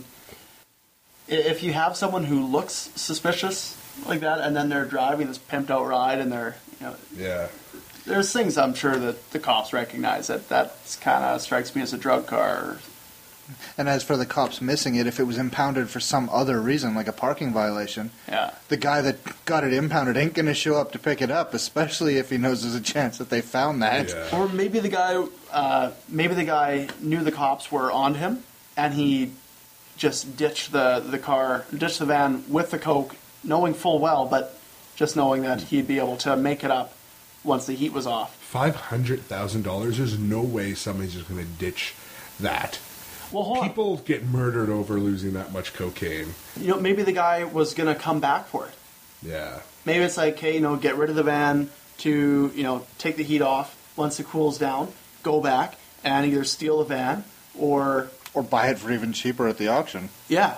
i- if you have someone who looks suspicious like that, and then they're driving this pimped out ride, and they're, you know, Yeah. there's things I'm sure that the cops recognize that that kind of strikes me as a drug car. And as for the cops missing it, if it was impounded for some other reason, like a parking violation, Yeah. the guy that got it impounded ain't going to show up to pick it up, especially if he knows there's a chance that they found that. Yeah. Or maybe the guy, uh, maybe the guy knew the cops were on him, and he just ditched the, the car, ditched the van with the coke, knowing full well, but just knowing that he'd be able to make it up once the heat was off. five hundred thousand dollars? There's no way somebody's just going to ditch that. Well, hold on. People get murdered over losing that much cocaine. You know, maybe the guy was going to come back for it. Yeah. Maybe it's like, hey, you know, get rid of the van to, you know, take the heat off. Once it cools down, go back and either steal the van or, Or buy it for even cheaper at the auction. yeah.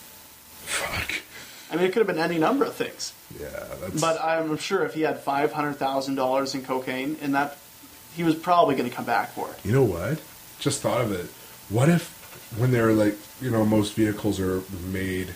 Fuck. I mean, it could have been any number of things. Yeah, that's... But I'm sure if he had five hundred thousand dollars in cocaine in that, he was probably going to come back for it. You know what? Just thought of it. What if, when they're like, you know, most vehicles are made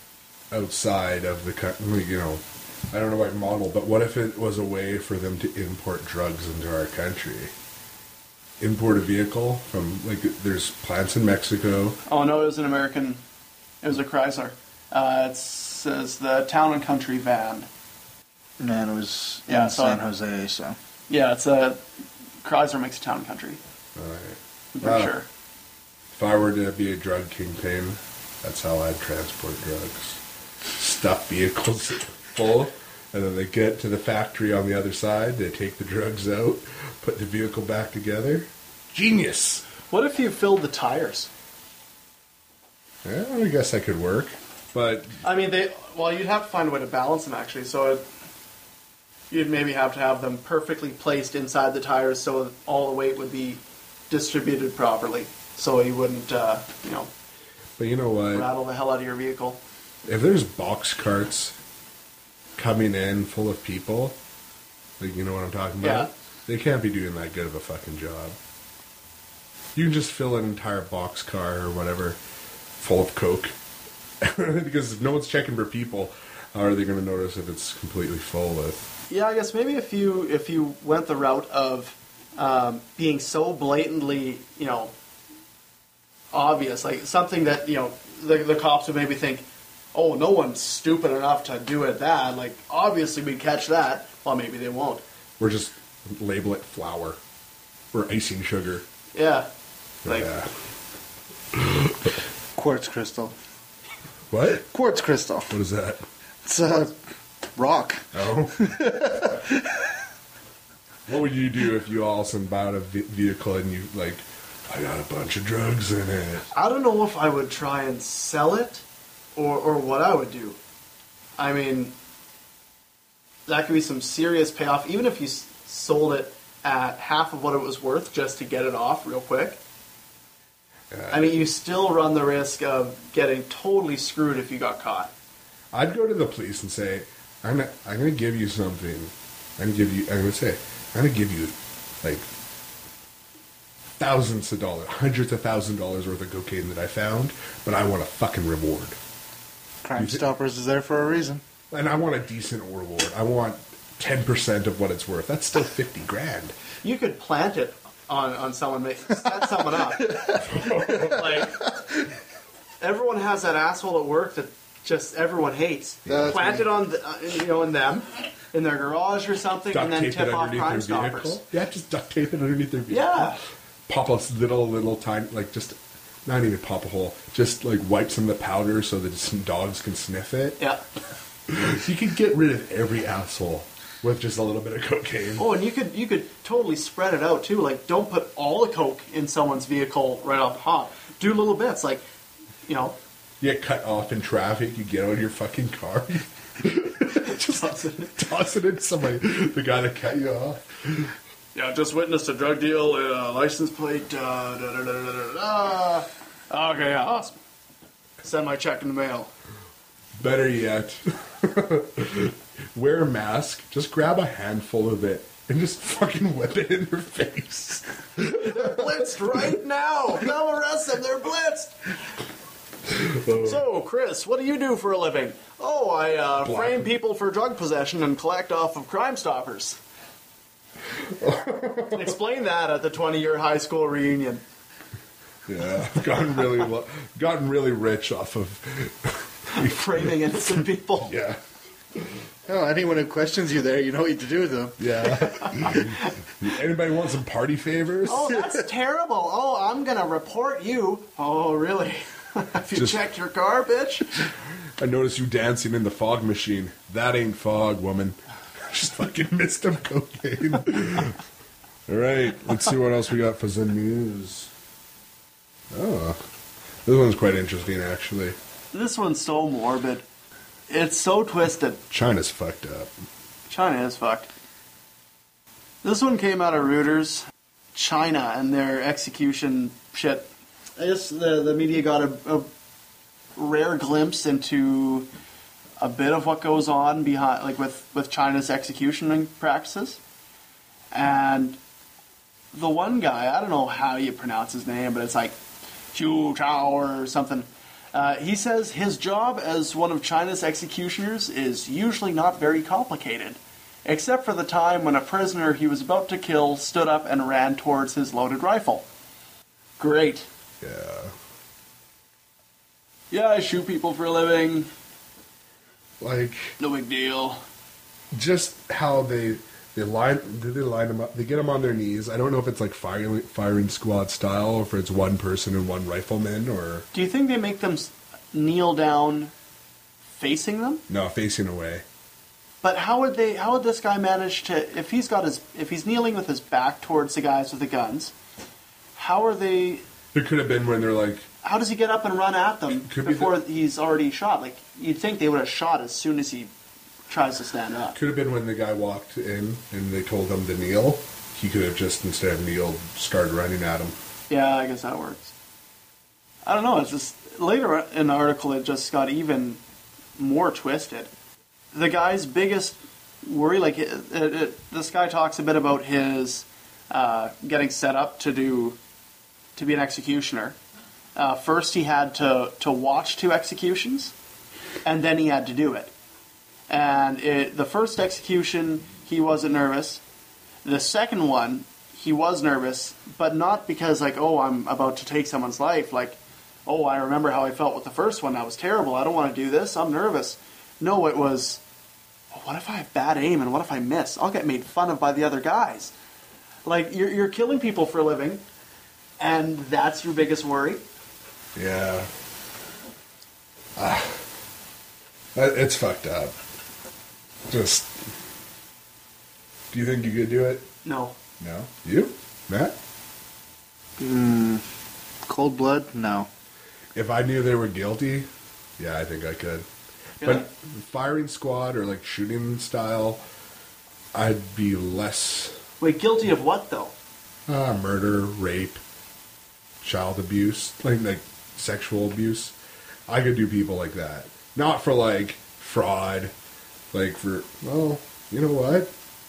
outside of the, co- you know, I don't know what model, but what if it was a way for them to import drugs into our country? Import a vehicle from, like, there's plants in Mexico. Oh, no, it was an American, it was a Chrysler. Uh, it says the Town and Country van. And it was Yeah, in so- San Jose, so. Yeah, it's a, Chrysler makes a Town and Country, Alright. I'm pretty Wow. sure. If I were to be a drug kingpin, that's how I'd transport drugs. Stuff vehicles full, and then they get to the factory on the other side, they take the drugs out, put the vehicle back together. Genius! What if you filled the tires? Yeah, I guess that could work. But, I mean, they. Well, you'd have to find a way to balance them, actually. So, it, you'd maybe have to have them perfectly placed inside the tires so all the weight would be distributed properly, so you wouldn't, uh, you know, But you know what? rattle the hell out of your vehicle. If there's box carts coming in full of people, like, you know what I'm talking about? Yeah. They can't be doing that good of a fucking job. You can just fill an entire box car or whatever full of Coke. Because if no one's checking for people, how are they going to notice if it's completely full with... Yeah, I guess maybe if you if you went the route of um, being so blatantly, you know, obvious, like something that, you know, the, the cops would maybe think, oh, no one's stupid enough to do it that. Like, obviously we'd catch that. Well, maybe they won't. Or just label it flour. Or icing sugar. Yeah. Like, Yeah. Quartz crystal. What? Quartz crystal. What is that? It's a rock. Oh. What would you do if you all of a sudden bought a ve- vehicle and you, like, I got a bunch of drugs in it? I don't know if I would try and sell it or, or what I would do. I mean, that could be some serious payoff, even if you s- sold it at half of what it was worth just to get it off real quick. I mean, you still run the risk of getting totally screwed if you got caught. I'd go to the police and say, I'm gonna, I'm gonna give you something. I'm gonna give you, I'm gonna say, I'm gonna give you, like, thousands of dollars, hundreds of thousands of dollars worth of cocaine that I found, but I want a fucking reward. Crime You thi- Stoppers is there for a reason. And I want a decent reward. I want ten percent of what it's worth. That's still fifty grand. You could plant it on, on someone, make, set someone up. Like, everyone has that asshole at work that just everyone hates. That's Plant me. it on, the, uh, you know, in them, in their garage or something, Duct and then tape it tip off underneath Crime their Stoppers. vehicle. Yeah, just duct tape it underneath their vehicle. Yeah. Pop a little, little tiny, like just, not even pop a hole, just like wipe some of the powder so that some dogs can sniff it. Yeah. You could get rid of every asshole with just a little bit of cocaine. Oh, and you could you could totally spread it out too. Like, don't put all the coke in someone's vehicle right off the hop. Do little bits, like, you know. You get cut off in traffic, you get out of your fucking car, just Toss it. toss it in somebody, the guy that cut you off. Yeah, just witnessed a drug deal, uh, license plate, uh, da, da, da, da, da, da. Okay, yeah, awesome. Send my check in the mail. Better yet, wear a mask, just grab a handful of it, and just fucking whip it in their face. They're blitzed right now. Come arrest them. They're blitzed. So, Chris, what do you do for a living? Oh, I uh, Black. frame people for drug possession and collect off of Crime Stoppers. Explain that at the twenty-year high school reunion. Yeah, I've gotten really, lo- gotten really rich off of, Framing innocent people. yeah, Oh, anyone who questions you there, you know what to do with them. yeah. Anybody want some party favors? Oh, that's terrible. Oh, I'm going to report you. Oh, really? Have you Just- checked your car, bitch? I noticed you dancing in the fog machine. That ain't fog, woman. Just fucking missed some cocaine. All right, let's see what else we got for the news. Oh, this one's quite interesting, actually. This one's so morbid. It's so twisted. China's fucked up. China is fucked. This one came out of Reuters. China and their execution shit. I guess the, the media got a, a rare glimpse into a bit of what goes on behind, like with, with China's execution practices. And the one guy, I don't know how you pronounce his name, but it's like Qiu Chao or something. Uh, he says his job as one of China's executioners is usually not very complicated, except for the time when a prisoner he was about to kill stood up and ran towards his loaded rifle. Great. Yeah. Yeah, I shoot people for a living. Like, No big deal. just how they they line they line them up. They get them on their knees. I don't know if it's like firing firing squad style, or if it's one person and one rifleman, or Do you think they make them s- kneel down facing them? no, facing away. But how would they? How would this guy manage to? If he's got his, if he's kneeling with his back towards the guys with the guns, how are they? It could have been when they're like, How does he get up and run at them Could be before the- he's already shot? Like, you'd think they would have shot as soon as he tries to stand up. Could have been when the guy walked in and they told him to kneel. He could have just, instead of kneeled, started running at him. Yeah, I guess that works. I don't know. It's just later in the article, it just got even more twisted. The guy's biggest worry, like it, it, it, this guy talks a bit about his uh, getting set up to do to be an executioner. Uh, first, he had to to watch two executions, and then he had to do it. And it, the first execution, he wasn't nervous. The second one, he was nervous, but not because, like, oh, I'm about to take someone's life. Like, oh, I remember how I felt with the first one. That was terrible. I don't want to do this. I'm nervous. No, it was, oh, what if I have bad aim and what if I miss? I'll get made fun of by the other guys. Like, you're, you're killing people for a living, and that's your biggest worry? Yeah. Ah. It's fucked up. Just, do you think you could do it? No. No? You? Matt? Mm, cold blood? No. If I knew they were guilty, yeah, I think I could. Really? But firing squad or like shooting style, I'd be less... Wait, guilty of what, though? Uh, murder, rape, child abuse, like, like sexual abuse. I could do people like that. Not for, like, fraud. Like, for, well, you know what?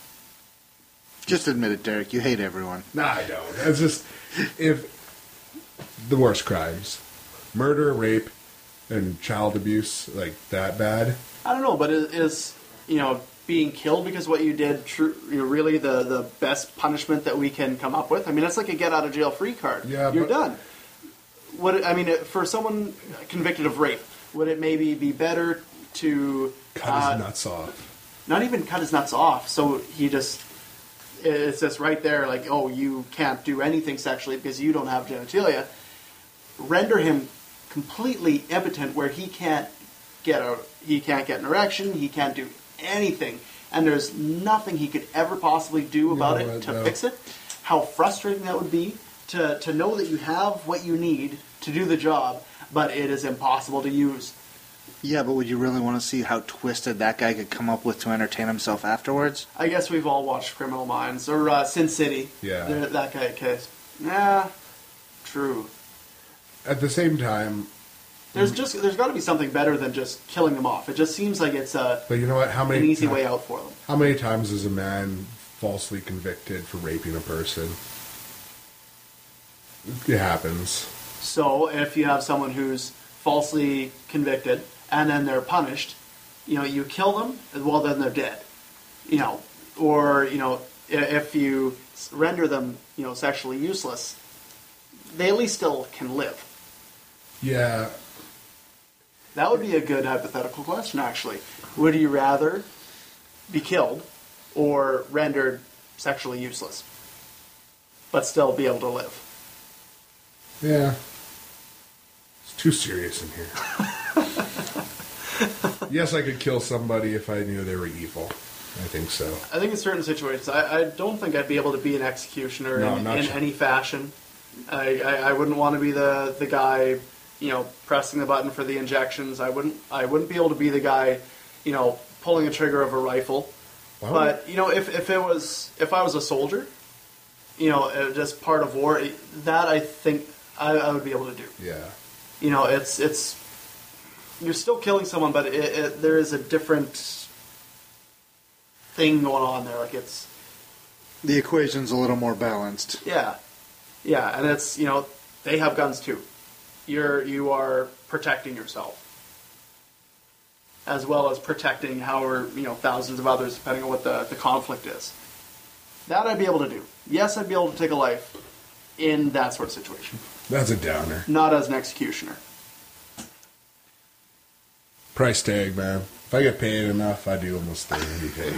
Just admit it, Derek. You hate everyone. Nah, I don't. It's just, if the worst crimes, murder, rape, and child abuse, like, that bad. I don't know, but is, is you know, being killed because what you did true, you know, really the, the best punishment that we can come up with? I mean, that's like a get-out-of-jail-free card. Yeah, You're but- done. Would it, I mean, for someone convicted of rape, would it maybe be better to... Cut uh, his nuts off. Not even cut his nuts off, so he just... It's just right there, like, oh, you can't do anything sexually because you don't have genitalia. Render him completely impotent, where he can't get a he can't get an erection, he can't do anything, and there's nothing he could ever possibly do about No, it to no. fix it. How frustrating that would be to to know that you have what you need to do the job, but it is impossible to use. Yeah, but would you really want to see how twisted that guy could come up with to entertain himself afterwards? I guess we've all watched Criminal Minds or uh, Sin City. Yeah. There- that guy case. Yeah, true. At the same time, There's just there's got to be something better than just killing them off. It just seems like it's a but you know what? How an many easy way out for them. How many times is a man falsely convicted for raping a person? It happens. So if you have someone who's falsely convicted and then they're punished, you know, you kill them, well then they're dead. You know, or you know, i- if you render them, you know, sexually useless, they at least still can live. Yeah, That would be a good hypothetical question, actually. Would you rather be killed or rendered sexually useless, but still be able to live? yeah. It's too serious in here. Yes, I could kill somebody if I knew they were evil. I think so. I think in certain situations, I, I don't think I'd be able to be an executioner No, in, not in sure. any fashion. I, I, I wouldn't want to be the, the guy, you know, pressing the button for the injections. I wouldn't I wouldn't be able to be the guy, you know, pulling the trigger of a rifle. Why But you know, if, if it was if I was a soldier, you know, uh, just part of war, that I think I, I would be able to do. Yeah. You know, it's it's you're still killing someone, but it, it, there is a different thing going on there. Like it's The equation's a little more balanced. yeah, yeah, and it's you know they have guns too. You're you are protecting yourself as well as protecting however you know thousands of others, depending on what the the conflict is. That I'd be able to do. Yes, I'd be able to take a life in that sort of situation. That's a downer. Not as an executioner. Price tag, man. If I get paid enough, I do almost anything.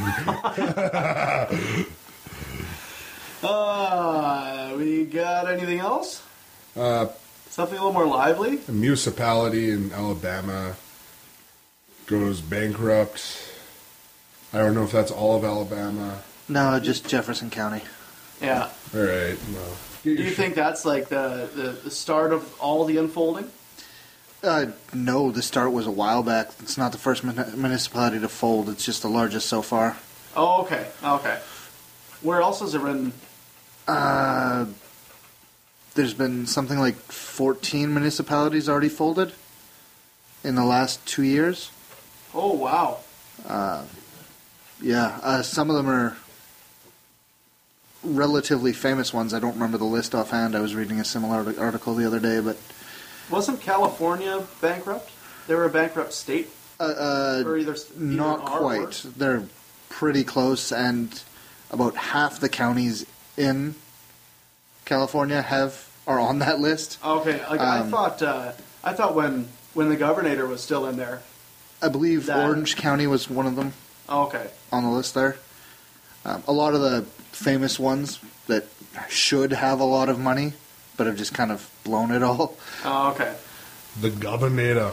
Uh, we got anything else? uh, Something a little more lively? a municipality in Alabama goes bankrupt. I don't know if that's all of Alabama. No, just Jefferson County. Yeah. All right. Well, Do you think that's like the, the, the start of all the unfolding? Uh, no, the start was a while back. It's not the first mun- municipality to fold. It's just the largest so far. Oh, okay, okay. Where else has it been? Uh, there's been something like fourteen municipalities already folded in the last two years. Oh, wow. Yeah, uh, some of them are relatively famous ones. I don't remember the list offhand. I was reading a similar arti- article the other day, but Wasn't California bankrupt? They were a bankrupt state? uh, uh, Or either, either not are quite. or- They're pretty close, and about half the counties in California have are on that list. Okay, like I Um, thought. Uh, I thought when when the governor was still in there. I believe That- Orange County was one of them Oh, okay. on the list there. Um, a lot of the famous ones that should have a lot of money, but have just kind of blown it all. Oh, okay. The governor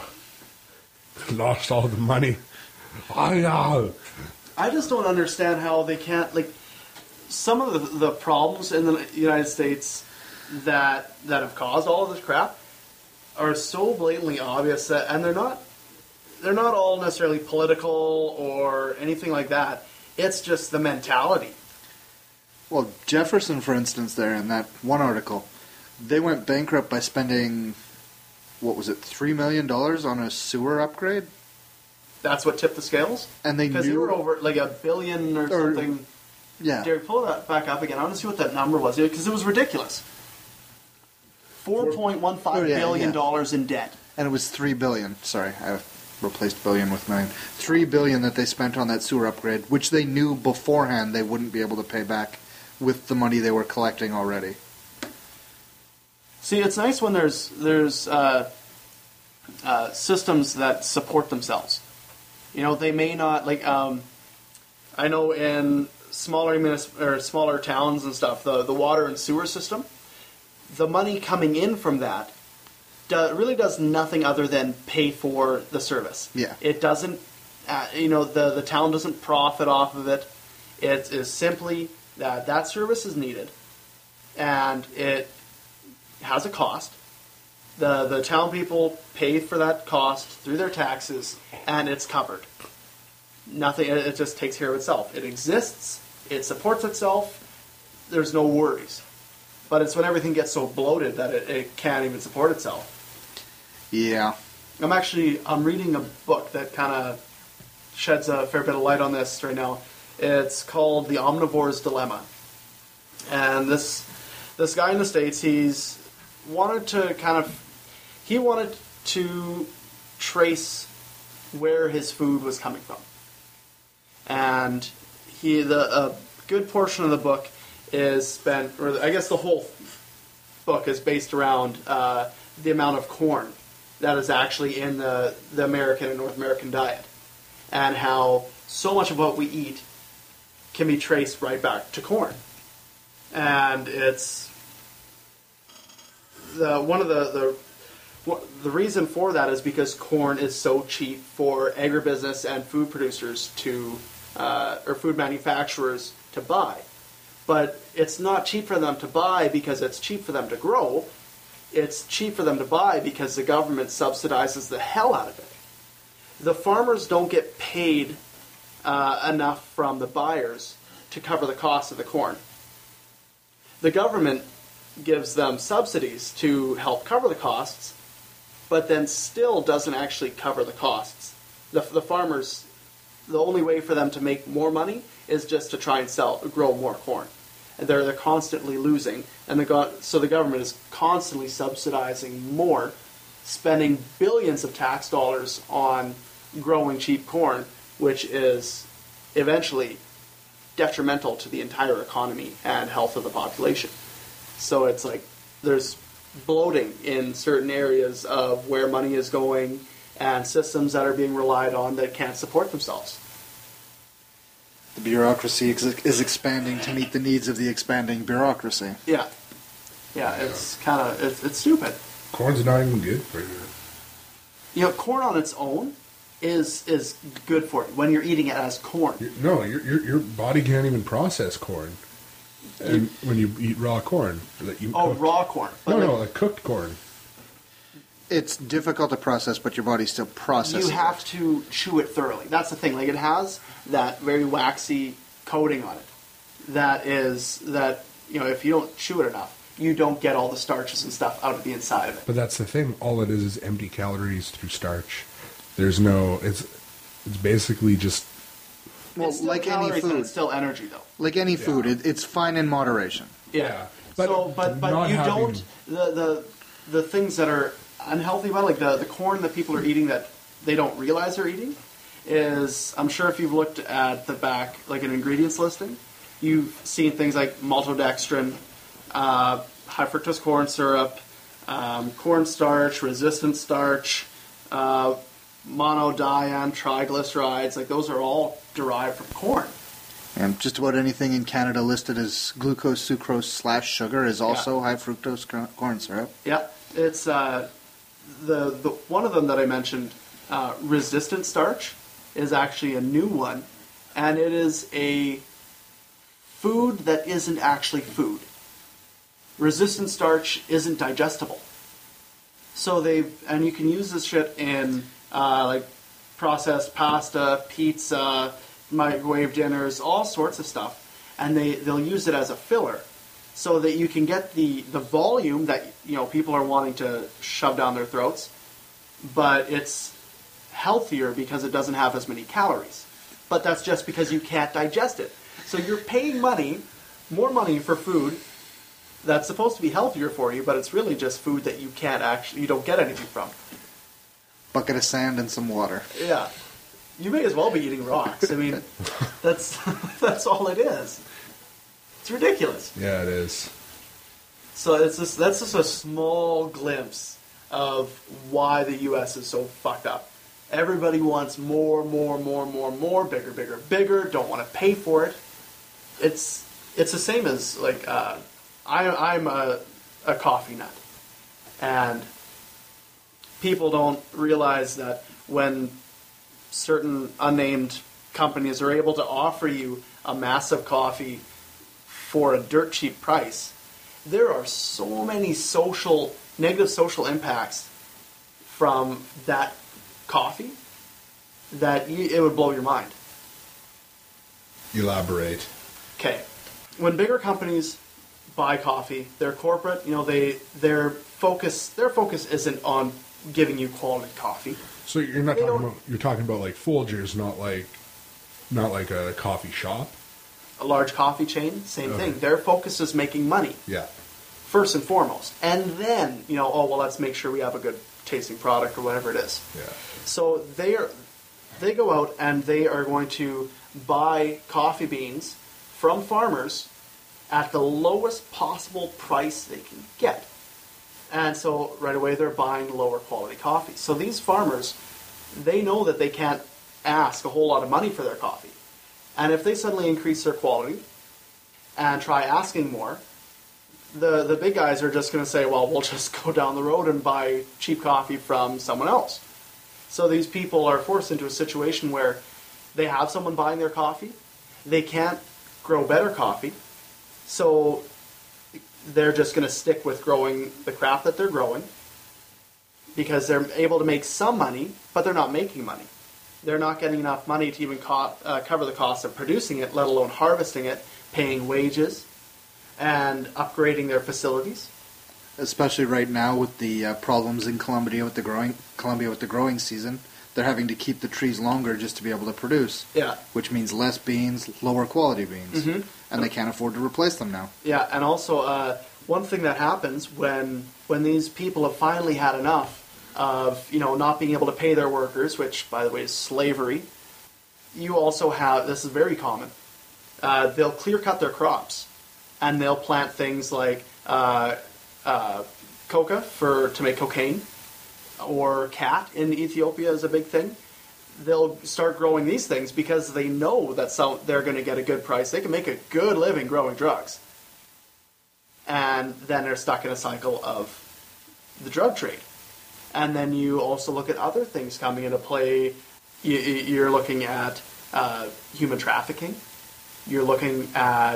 lost all the money. I know. I just don't understand how they can't like some of the, the problems in the United States that that have caused all of this crap are so blatantly obvious that, and they're not they're not all necessarily political or anything like that. It's just the mentality. Well, Jefferson, for instance, there in that one article, they went bankrupt by spending, what was it, three million dollars on a sewer upgrade? That's what tipped the scales. And they Because they knew... were over like a billion or, Or- something. Yeah. Derek, pull that back up again. I want to see what that number was because it was ridiculous. Four point one Oh, five yeah, billion yeah. dollars in debt. And it was three billion. Sorry, I replaced billion with million. Three billion that they spent on that sewer upgrade, which they knew beforehand they wouldn't be able to pay back with the money they were collecting already. See, it's nice when there's there's uh, uh, systems that support themselves. You know, they may not like. Um, I know in smaller municip- or smaller towns and stuff, the the water and sewer system, the money coming in from that do, really does nothing other than pay for the service. Yeah. It doesn't. Uh, you know, the the town doesn't profit off of it. It is simply that that service is needed, and it has a cost. The the town people pay for that cost through their taxes, and it's covered. Nothing. It it just takes care of itself. It exists. It supports itself. There's no worries. But it's when everything gets so bloated that it, it can't even support itself. Yeah. I'm actually I'm reading a book that kind of sheds a fair bit of light on this right now. It's called The Omnivore's Dilemma, and this this guy in the States, he's wanted to kind of he wanted to trace where his food was coming from, and he the a good portion of the book is spent, or I guess the whole book is based around uh, the amount of corn that is actually in the, the American and North American diet, and how so much of what we eat can be traced right back to corn. And it's the one of the the the reason for that is because corn is so cheap for agribusiness and food producers to uh, or food manufacturers to buy. But it's not cheap for them to buy because it's cheap for them to grow. It's cheap for them to buy because the government subsidizes the hell out of it. The farmers don't get paid uh, enough from the buyers to cover the cost of the corn. The government gives them subsidies to help cover the costs, but then still doesn't actually cover the costs. The, the farmers, the only way for them to make more money is just to try and sell, grow more corn. And they're, they're constantly losing, and the go- so the government is constantly subsidizing more, spending billions of tax dollars on growing cheap corn, which is eventually detrimental to the entire economy and health of the population. So it's like there's bloating in certain areas of where money is going and systems that are being relied on that can't support themselves. The bureaucracy ex- is expanding to meet the needs of the expanding bureaucracy. Yeah. Yeah, it's kind of, it's, it's stupid. Corn's not even good for you. You know, corn on its own is is good for it when you're eating it as corn. You- No, your, your your body can't even process corn. And when you eat raw corn, that you Oh, cooked- raw corn. No, But no, like- like cooked corn. It's difficult to process, but your body still processes You have it. to chew it thoroughly. That's the thing. Like, it has that very waxy coating on it. That is that you know, if you don't chew it enough, you don't get all the starches and stuff out of the inside of it. But that's the thing. All it is is empty calories through starch. There's no. It's it's basically just. Well, it's still like any calories and food, it's still energy, though. like any food, it, it's fine in moderation. Yeah. But so, but but not you having- don't the, the the things that are unhealthy about, like the the corn that people are eating that they don't realize they're eating, is I'm sure if you've looked at the back, like an ingredients listing, you've seen things like maltodextrin, uh, high fructose corn syrup, um, corn starch, resistant starch, uh, monodiene triglycerides. Like, those are all derived from corn. And just about anything in Canada listed as glucose, sucrose slash sugar is also high fructose cor- corn syrup. Yeah, it's uh, the the one of them that I mentioned, uh, resistant starch, is actually a new one, and it is a food that isn't actually food. Resistant starch isn't digestible, so they and you can use this shit in uh, like processed pasta, pizza, microwave dinners, all sorts of stuff, and they they'll use it as a filler, so that you can get the, the volume that you know people are wanting to shove down their throats, but it's healthier because it doesn't have as many calories. But that's just because you can't digest it. So you're paying money, more money for food that's supposed to be healthier for you, but it's really just food that you can't actually, you don't get anything from. Bucket of sand and some water. Yeah. You may as well be eating rocks. I mean, that's that's all it is. It's ridiculous. Yeah, it is. So it's just, that's just a small glimpse of why the U S is so fucked up. Everybody wants more, more, more, more, more, bigger, bigger, bigger. Don't want to pay for it. It's it's the same as like uh, I, I'm a, a coffee nut, and people don't realize that when certain unnamed companies are able to offer you a massive coffee for a dirt cheap price, there are so many social, negative social impacts from that coffee that you, it would blow your mind. Elaborate. Okay. When bigger companies buy coffee, they're corporate, you know, they their focus their focus isn't on giving you quality coffee. So you're not They talking don't- about you're talking about like Folgers, not like not like a coffee shop. A large coffee chain, same Okay. thing. Their focus is making money. Yeah. First and foremost. And then, you know, oh, well, let's make sure we have a good tasting product or whatever it is. Yeah. So they are, they go out and they are going to buy coffee beans from farmers at the lowest possible price they can get. And so right away they're buying lower quality coffee. So these farmers, they know that they can't ask a whole lot of money for their coffee. And if they suddenly increase their quality and try asking more, the, the big guys are just going to say, well, we'll just go down the road and buy cheap coffee from someone else. So these people are forced into a situation where they have someone buying their coffee, they can't grow better coffee, so they're just going to stick with growing the crap that they're growing because they're able to make some money, but they're not making money. They're not getting enough money to even co- uh, cover the cost of producing it, let alone harvesting it, paying wages, and upgrading their facilities. Especially right now with the uh, problems in Colombia with the growing Colombia with the growing season, they're having to keep the trees longer just to be able to produce. Yeah. Which means less beans, lower quality beans, Mhm. and they can't afford to replace them now. Yeah, and also uh, one thing that happens when when these people have finally had enough of you know not being able to pay their workers, which by the way is slavery. You also have this is very common. Uh, they'll clear cut their crops, and they'll plant things like uh, uh, coca for to make cocaine, or cat in Ethiopia is a big thing. They'll start growing these things because they know that some, they're going to get a good price. They can make a good living growing drugs. And then they're stuck in a cycle of the drug trade. And then you also look at other things coming into play. You, you're looking at uh, human trafficking. You're looking at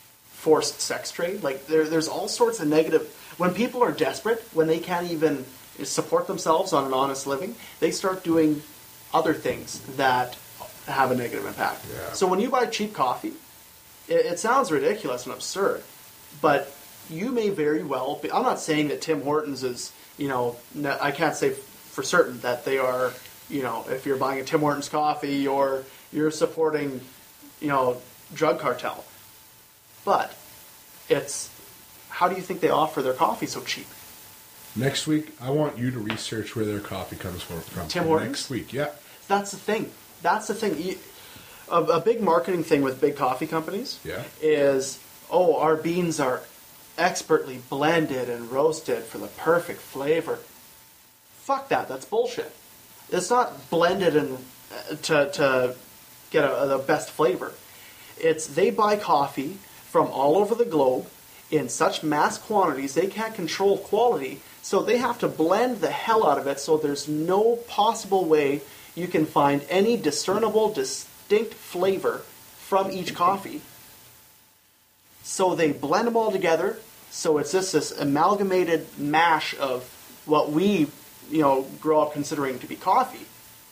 forced sex trade. Like there, there's all sorts of negative. When people are desperate, when they can't even support themselves on an honest living, they start doing other things that have a negative impact. Yeah. So when you buy cheap coffee, it, it sounds ridiculous and absurd, but you may very well be, I'm not saying that Tim Hortons is, you know, no, I can't say for certain that they are, you know, if you're buying a Tim Hortons coffee or you're supporting, you know, drug cartel. But it's, how do you think they offer their coffee so cheap? Next week, I want you to research where their coffee comes from. from Tim Hortons? Next week, yeah. That's the thing. That's the thing. You, a, a big marketing thing with big coffee companies Yeah. is, oh, our beans are expertly blended and roasted for the perfect flavor. Fuck that. That's bullshit. It's not blended and uh, to to get a, the best flavor. It's they buy coffee from all over the globe in such mass quantities they can't control quality, so they have to blend the hell out of it so there's no possible way you can find any discernible, distinct flavor from each coffee. So they blend them all together, so it's just this amalgamated mash of what we, you know, grow up considering to be coffee.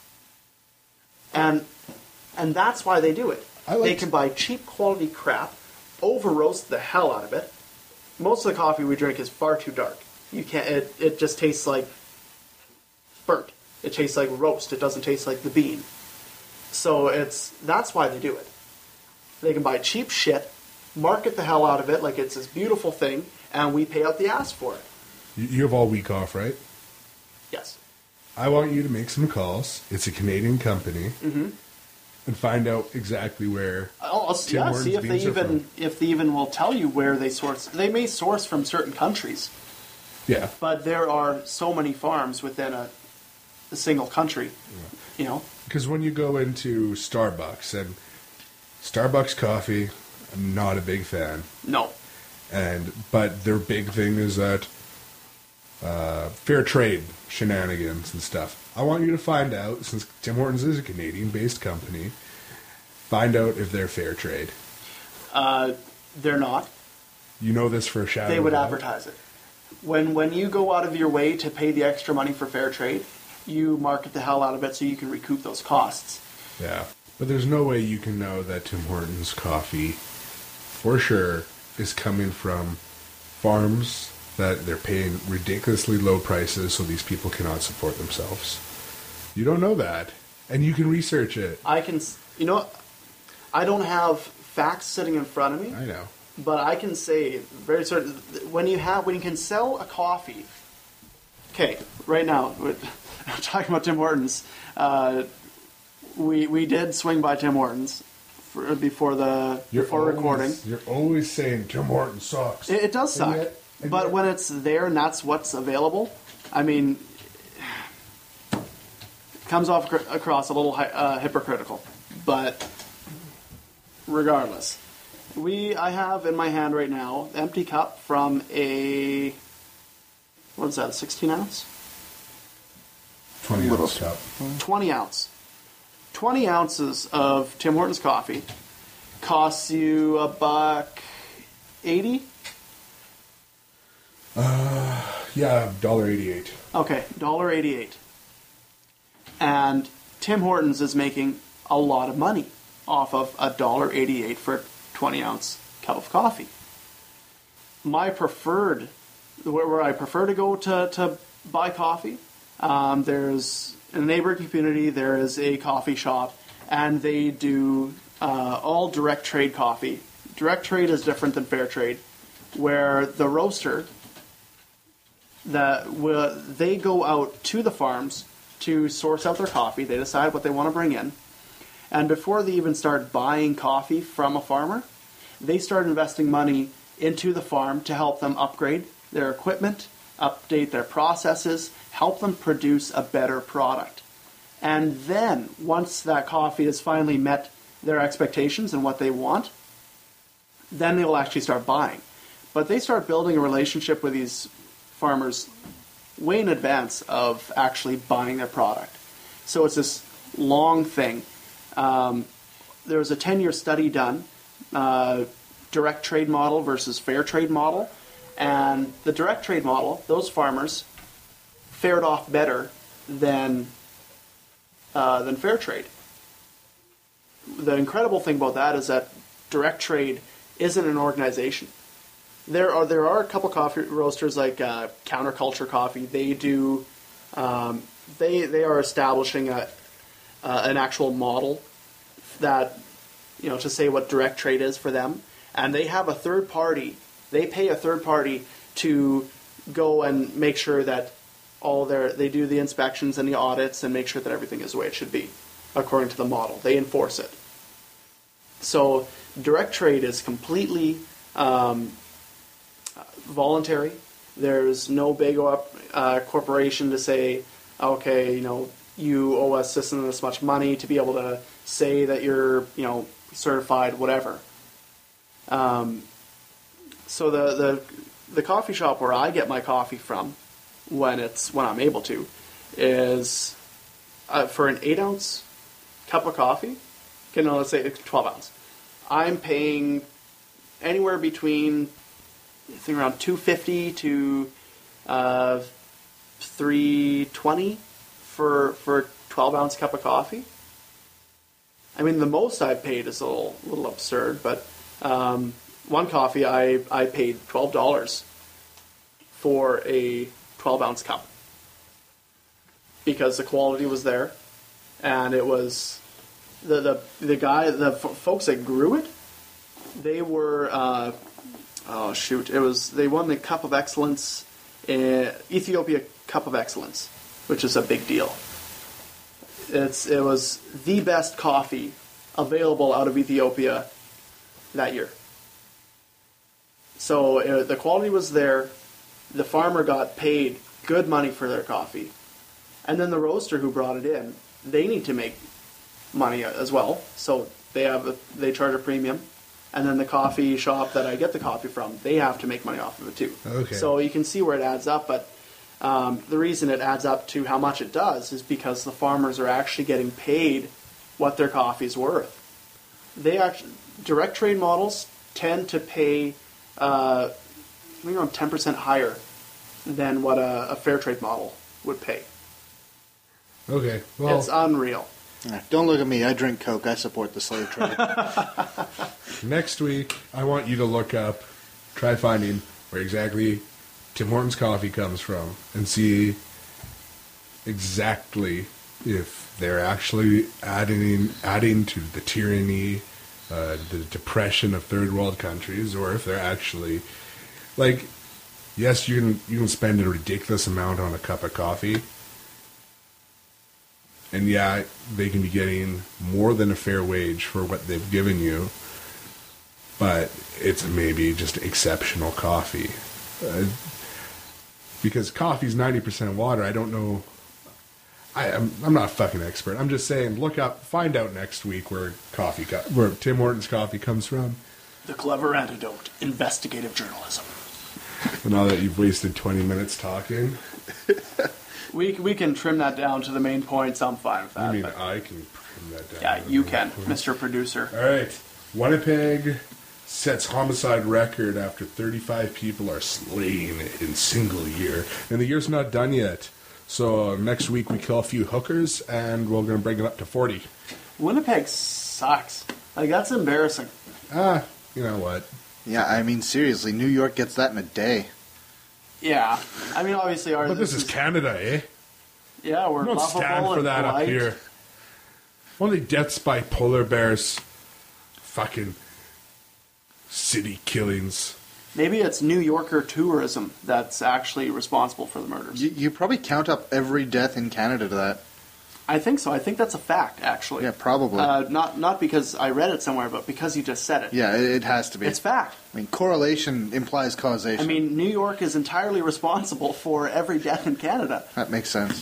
And and that's why they do it. I like they to- can buy cheap quality crap, over roast the hell out of it. Most of the coffee we drink is far too dark. You can't. It, it just tastes like burnt. It tastes like roast. It doesn't taste like the bean. So it's that's why they do it. They can buy cheap shit, market the hell out of it like it's this beautiful thing, and we pay out the ass for it. You, you have all week off, right? Yes. I want you to make some calls. It's a Canadian company. Mm-hmm. And find out exactly where I'll, I'll see, Tim yeah, Hortons see if they beans are even from. if they even will tell you where they source. They may source from certain countries, Yeah. but there are so many farms within a, a single country. You know. Because when you go into Starbucks, and Starbucks coffee, I'm not a big fan. No. And but their big thing is that uh, fair trade shenanigans and stuff. I want you to find out, since Tim Hortons is a Canadian-based company, find out if they're fair trade. Uh, they're not. You know this for a shadow. They would of a doubt. advertise it. When when you go out of your way to pay the extra money for fair trade, you market the hell out of it so you can recoup those costs. Yeah. But there's no way you can know that Tim Hortons coffee, for sure, is coming from farms that they're paying ridiculously low prices so these people cannot support themselves. You don't know that. And you can research it. I can, s- you know, I don't have facts sitting in front of me, I know. but I can say very certain when you have when you can sell a coffee. Okay, right now we're talking about Tim Hortons. Uh, we we did swing by Tim Hortons for, before the before always, recording. You're always saying Tim Hortons sucks. It, it does And suck, yet- and but yet- when it's there and that's what's available, I mean, it comes off cr- across a little hy- uh, hypocritical. But regardless, we I have in my hand right now the empty cup from a what is that? sixteen ounce, twenty ounce cup. twenty ounce, twenty ounces of Tim Hortons coffee costs you a buck eighty. Yeah, one dollar eighty-eight. Okay, one dollar eighty-eight. And Tim Hortons is making a lot of money off of a one dollar eighty-eight for a twenty ounce cup of coffee. My preferred, where, where I prefer to go to, to buy coffee, um, there's in a neighboring community, there is a coffee shop, and they do uh, all direct trade coffee. Direct trade is different than fair trade, where the roaster that will, they go out to the farms to source out their coffee. They decide what they want to bring in. And before they even start buying coffee from a farmer, they start investing money into the farm to help them upgrade their equipment, update their processes, help them produce a better product. And then, once that coffee has finally met their expectations and what they want, then they will actually start buying. But they start building a relationship with these farmers way in advance of actually buying their product. So it's this long thing. Um, there was a ten-year study done, uh, direct trade model versus fair trade model. And the direct trade model, those farmers fared off better than uh, than fair trade. The incredible thing about that is that direct trade isn't an organization. There are there are a couple coffee roasters like uh, Counterculture Coffee. They do um, they they are establishing a uh, an actual model that, you know, to say what direct trade is for them, and they have a third party. They pay a third party to go and make sure that all their they do the inspections and the audits and make sure that everything is the way it should be according to the model. They enforce it. So direct trade is completely um, voluntary. There's no big uh, corporation to say, okay, you know, you owe us this and this much money to be able to say that you're, you know, certified, whatever. Um, so the, the the coffee shop where I get my coffee from, when it's when I'm able to, is uh, for an eight ounce cup of coffee. Okay, no, let's say twelve ounce. I'm paying anywhere between, I think, around two fifty to uh, three twenty for for a twelve ounce cup of coffee. I mean, the most I've paid is a little little absurd, but um, one coffee I I paid twelve dollars for a twelve ounce cup because the quality was there, and it was the the the guy the f- folks that grew it. They were uh, oh shoot! It was they won the Cup of Excellence, uh, Ethiopia Cup of Excellence, which is a big deal. It's it was the best coffee available out of Ethiopia that year. So uh, the quality was there. The farmer got paid good money for their coffee, and then the roaster who brought it in, they need to make money as well. So they have a, they charge a premium, and then the coffee shop that I get the coffee from, they have to make money off of it too. Okay. So you can see where it adds up, but um, the reason it adds up to how much it does is because the farmers are actually getting paid what their coffee's worth. They actually direct trade models tend to pay uh, I think around ten percent higher than what a, a fair trade model would pay. Okay, well, It's unreal. Don't look at me. I drink Coke. I support the slave trade. next week I want you to look up, try finding where exactly Tim Hortons coffee comes from, and see exactly if they're actually adding adding to the tyranny, uh, the depression of third world countries, or if they're actually like, yes, you can you can spend a ridiculous amount on a cup of coffee, and yeah, they can be getting more than a fair wage for what they've given you, but it's maybe just exceptional coffee. Uh, because coffee's ninety percent water. I don't know. I, I'm, I'm not a fucking expert. I'm just saying, look up, find out next week where coffee, co- where Tim Hortons coffee comes from. The clever antidote, investigative journalism. And now that you've wasted twenty minutes talking, We we can trim that down to the main points. I'm fine with that. I mean, but- I can trim that down. yeah, you can, Mister Producer. All right. Winnipeg sets homicide record after thirty-five people are slain in single year. And the year's not done yet. So uh, next week we kill a few hookers, and we're going to bring it up to forty. Winnipeg sucks. Like, that's embarrassing. Ah, you know what? Yeah, I mean, seriously, New York gets that in a day. Yeah. I mean, obviously, ours But this is Canada, eh? Yeah, we're We don't lovable stand for and that up polite. here. Only deaths by polar bears. Fucking city killings. Maybe it's New Yorker tourism that's actually responsible for the murders. You, you probably count up every death in Canada to that. I think so. I think that's a fact, actually. Yeah, probably. Uh, not not because I read it somewhere, but because you just said it. Yeah, it, it has to be. It's fact. I mean, correlation implies causation. I mean, New York is entirely responsible for every death in Canada. that makes sense.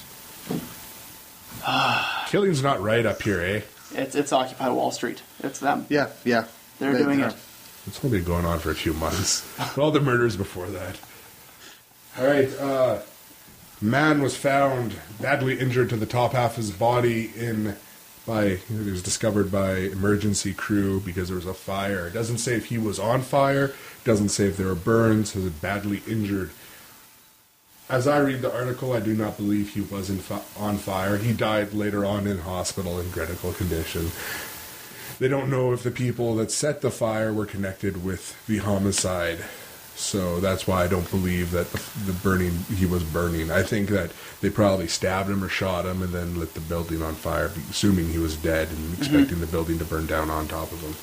Killing's not right up here, eh? It's it's Occupy Wall Street. It's them. Yeah, yeah. They're They- doing yeah. it. It's only been going on for a few months. But all the murders before that. All right. Uh, man was found badly injured to the top half of his body in by. It was discovered by emergency crew because there was a fire. It doesn't say if he was on fire. It doesn't say if there were burns. It was badly injured. as I read the article, I do not believe he was in fi- on fire. He died later on in hospital in critical condition. They don't know if the people that set the fire were connected with the homicide. So that's why I don't believe that the, the burning, he was burning. I think that they probably stabbed him or shot him and then lit the building on fire, assuming he was dead and expecting mm-hmm. the building to burn down on top of him.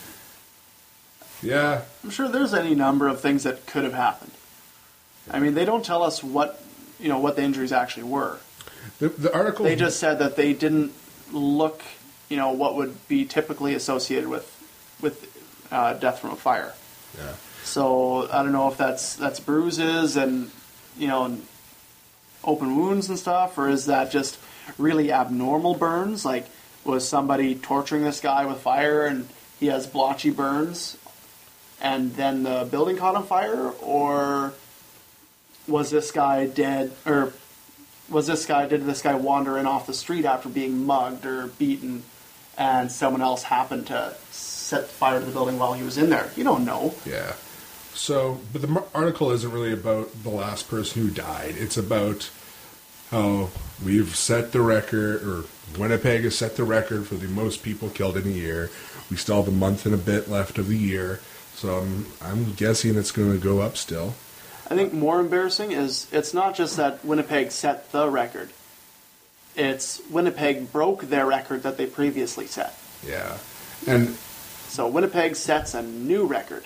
Yeah. I'm sure there's any number of things that could have happened. I mean, they don't tell us what, you know, what the injuries actually were. The, the article... They just said that they didn't look, you know, what would be typically associated with, with uh, death from a fire. Yeah. So I don't know if that's that's bruises and, you know, and open wounds and stuff, or is that just really abnormal burns? Like, was somebody torturing this guy with fire and he has blotchy burns and then the building caught on fire? Or was this guy dead, or was this guy, did this guy wander in off the street after being mugged or beaten and someone else happened to set fire to the building while he was in there? You don't know. Yeah. So, but the article isn't really about the last person who died. It's about how we've set the record, or Winnipeg has set the record for the most people killed in a year. We still have a month and a bit left of the year, so I'm, I'm guessing it's going to go up still. I think more embarrassing is it's not just that Winnipeg set the record. It's Winnipeg broke their record that they previously set. Yeah. And so Winnipeg sets a new record.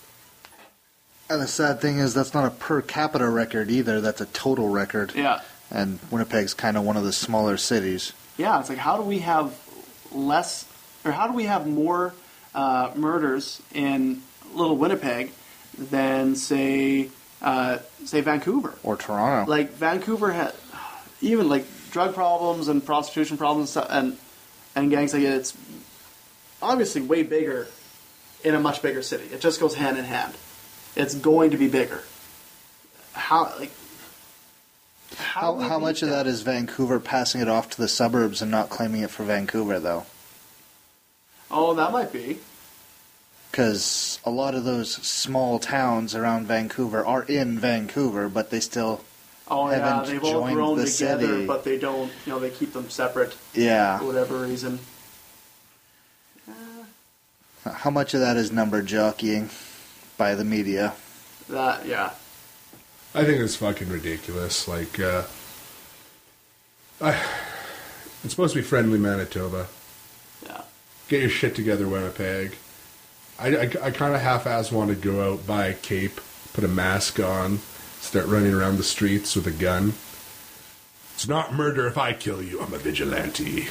And the sad thing is that's not a per capita record either. That's a total record. Yeah. And Winnipeg's kind of one of the smaller cities. Yeah, it's like, how do we have less, or how do we have more uh, murders in Little Winnipeg than, say, uh, say Vancouver? Or Toronto. Like, Vancouver had, even like drug problems and prostitution problems and, and gangs, like it's obviously way bigger in a much bigger city. It just goes hand in hand. It's going to be bigger. How like how how, how much that? of that is Vancouver passing it off to the suburbs and not claiming it for Vancouver, though? Oh, that might be. Because a lot of those small towns around Vancouver are in Vancouver, but they still oh haven't yeah they've all joined grown the together, city. But they don't. You know, they keep them separate. Yeah. For whatever reason. Uh, how much of that is number jockeying by the media? That, yeah. I think it's fucking ridiculous. Like, uh, I, it's supposed to be friendly Manitoba. Yeah. Get your shit together, Winnipeg. I, I, I kind of half-ass want to go out, buy a cape, put a mask on, start running around the streets with a gun. It's not murder if I kill you. I'm a vigilante.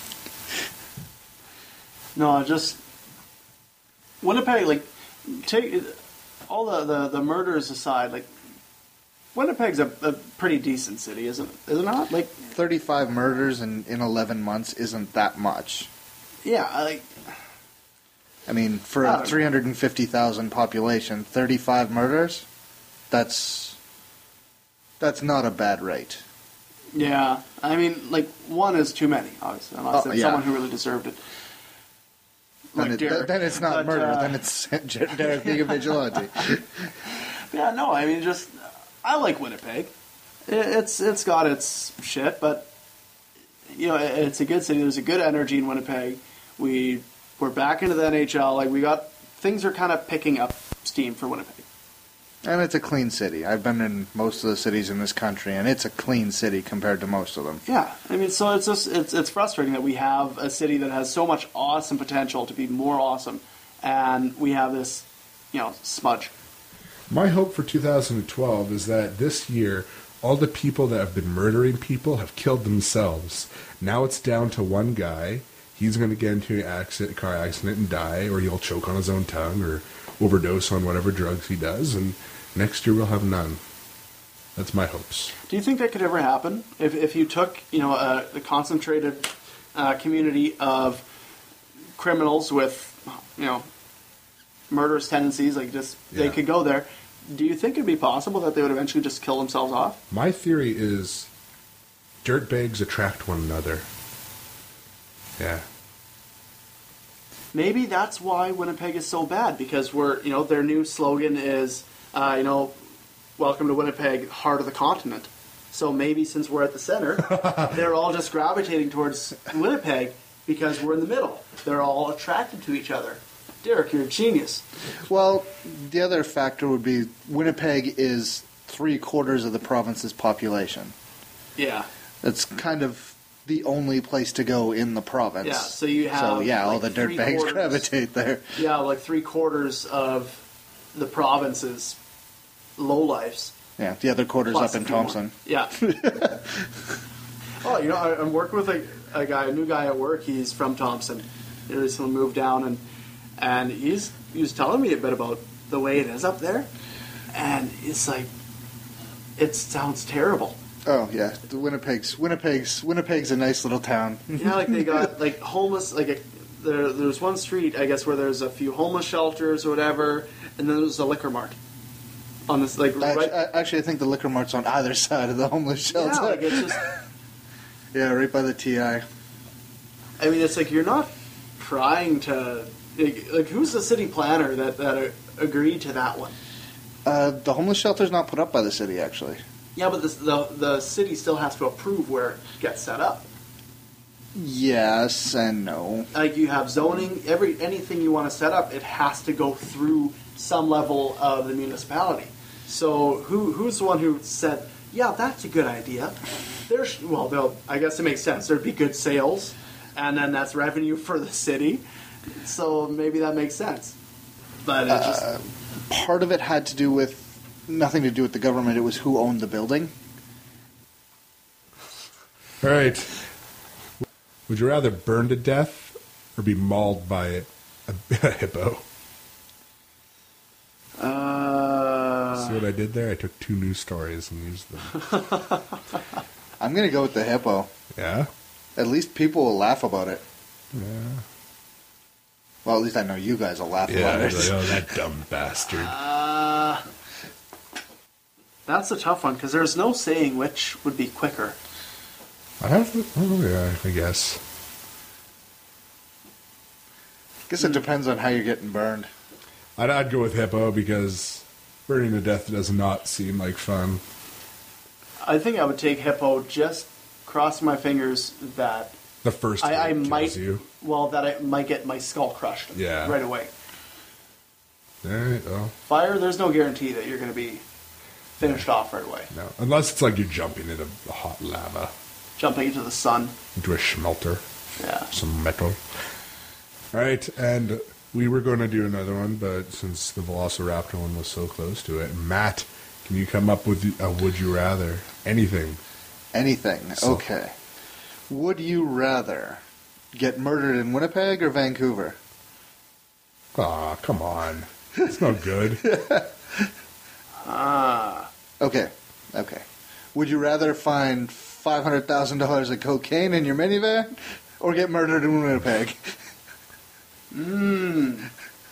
No, just Winnipeg, like, take all the, the, the murders aside, like, Winnipeg's a, a pretty decent city, isn't it? Is it not? Like, thirty-five murders in, in eleven months isn't that much. Yeah, like, I mean, for a three hundred fifty thousand population, thirty-five murders, that's that's not a bad rate. Yeah, I mean, like, one is too many, obviously, unless Oh, it's yeah. someone who really deserved it. Then, Like it, Derek. then it's not But, murder. uh, Then it's Derek being a vigilante. Yeah, no, I mean, just, I like Winnipeg. It, it's It's got its shit, but, you know, it, it's a good city. There's a good energy in Winnipeg. We, we're back into the N H L. Like, we got, things are kind of picking up steam for Winnipeg. And it's a clean city. I've been in most of the cities in this country, and it's a clean city compared to most of them. Yeah, I mean, so it's just, it's, it's frustrating that we have a city that has so much awesome potential to be more awesome, and we have this, you know, smudge. My hope for two thousand twelve is that this year, all the people that have been murdering people have killed themselves. Now it's down to one guy. He's going to get into an accident, car accident and die, or he'll choke on his own tongue, or overdose on whatever drugs he does, and next year we'll have none. That's my hopes. Do you think that could ever happen? If if you took, you know, a, a concentrated uh, community of criminals with, you know, murderous tendencies, like just, Yeah. they could go there, do you think it'd be possible that they would eventually just kill themselves off? My theory is dirtbags attract one another. Yeah. Maybe that's why Winnipeg is so bad, because we're, you know, their new slogan is, uh, you know, welcome to Winnipeg, heart of the continent. So maybe since we're at the center, they're all just gravitating towards Winnipeg because we're in the middle. They're all attracted to each other. Derek, you're a genius. Well, the other factor would be Winnipeg is three quarters of the province's population. Yeah. That's kind of the only place to go in the province. Yeah, so you have, So, yeah, all like, the three dirtbags quarters. gravitate there. Yeah, like three quarters of the province's lowlifes. Yeah, the other quarter's Plus up in a few more. Thompson. Yeah. Oh, you know, I, I'm working with a, a guy, a new guy at work. He's from Thompson. He recently moved down, and and he's he was telling me a bit about the way it is up there, and it's like it sounds terrible. Oh yeah, the Winnipeg's Winnipeg's Winnipeg's a nice little town. Yeah, like they got like homeless. Like a, there, there's one street, I guess, where there's a few homeless shelters or whatever, and then there's a liquor mart on this like Actually, right. I- actually, I think the liquor mart's on either side of the homeless shelter. Yeah, like it's just. Yeah, right by the T I. I mean, it's like you're not trying to like, like who's the city planner that that uh, agreed to that one? Uh, the homeless shelter's not put up by the city, actually. Yeah, but this, the the city still has to approve where it gets set up. Yes and no. Like you have zoning, every anything you want to set up, it has to go through some level of the municipality. So who who's the one who said, yeah, that's a good idea? There's well, they'll I guess it makes sense. There'd be good sales, and then that's revenue for the city. So maybe that makes sense. But it just Uh, part of it had to do with nothing to do with the government. It was who owned the building. All right. Would you rather burn to death or be mauled by a, a hippo? uh, See what I did there? I took two news stories and used them. I'm gonna go with the hippo. Yeah? At least people will laugh about it. Yeah. Well, at least I know you guys will laugh Yeah, about like, it. oh, that dumb bastard. uh, that's a tough one because there's no saying which would be quicker. I have to, oh, yeah, I guess. I guess it depends on how you're getting burned. I'd, I'd go with hippo because burning to death does not seem like fun. I think I would take hippo. Just cross my fingers that The first I, I hit kills might you. well that I might get my skull crushed Yeah. right away. All right, well, Fire, there's no guarantee that you're going to be finished off right away. no. Unless it's like you're jumping into the hot lava, Jumping into the sun. into a schmelter, Yeah. some metal. All right, and we were going to do another one, but since the Velociraptor one was so close to it, Matt, can you come up with a would you rather? Anything. Anything. So- Okay. Would you rather get murdered in Winnipeg or Vancouver? Aw, come on. It's no good. Ah. Okay. Okay. Would you rather find five hundred thousand dollars of cocaine in your minivan or get murdered in Winnipeg? Mmm.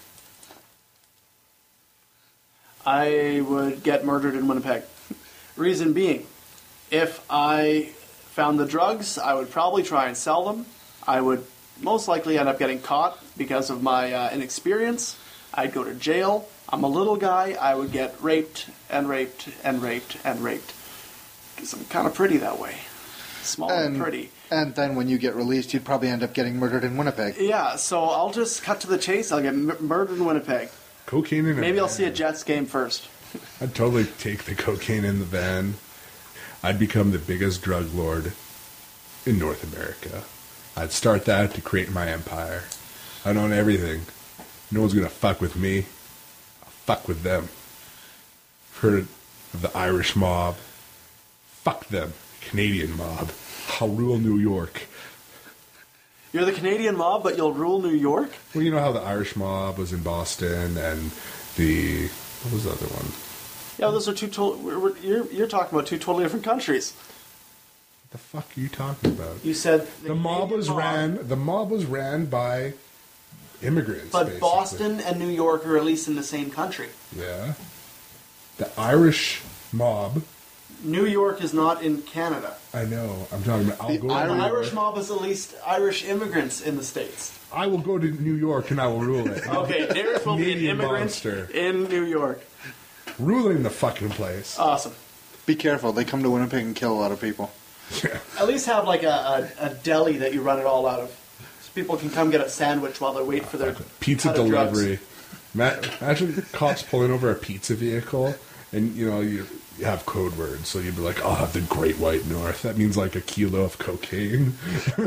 I would get murdered in Winnipeg. Reason being, if I found the drugs, I would probably try and sell them. I would most likely end up getting caught because of my uh, inexperience. I'd go to jail. I'm a little guy. I would get raped and raped and raped and raped. Because I'm kind of pretty that way. Small and, And, pretty. and then when you get released, you'd probably end up getting murdered in Winnipeg. Yeah, so I'll just cut to the chase. I'll get m- murdered in Winnipeg. Cocaine in a Maybe I'll van. see a Jets game first. I'd totally take the cocaine in the van. I'd become the biggest drug lord in North America. I'd start that to create my empire. I'd own everything. No one's gonna fuck with me. I'll fuck with them. Heard of the Irish mob? Fuck them. Canadian mob. I'll rule New York. You're the Canadian mob, but you'll rule New York? Well, you know how the Irish mob was in Boston and the... What was the other one? Yeah, those are two totally... You're, you're talking about two totally different countries. What the fuck are you talking about? You said... The mob Canadian was mob, ran. The mob was ran by immigrants. But basically. Boston and New York are at least in the same country. Yeah. The Irish mob. New York is not in Canada. I know. I'm talking about. I'll The go. The to New Irish York. mob is at least Irish immigrants in the States. I will go to New York and I will rule it. Okay, Derek will be an Canadian immigrant monster. in New York. ruling the fucking place. Awesome. Be careful. They come to Winnipeg and kill a lot of people. Yeah. At least have like a, a, a deli that you run it all out of. So people can come get a sandwich while they wait for their Pizza cut of drugs. delivery. Matt, imagine cops pulling over a pizza vehicle, and you know you, you have code words, so you'd be like, "I'll have the Great White North." That means like a kilo of cocaine.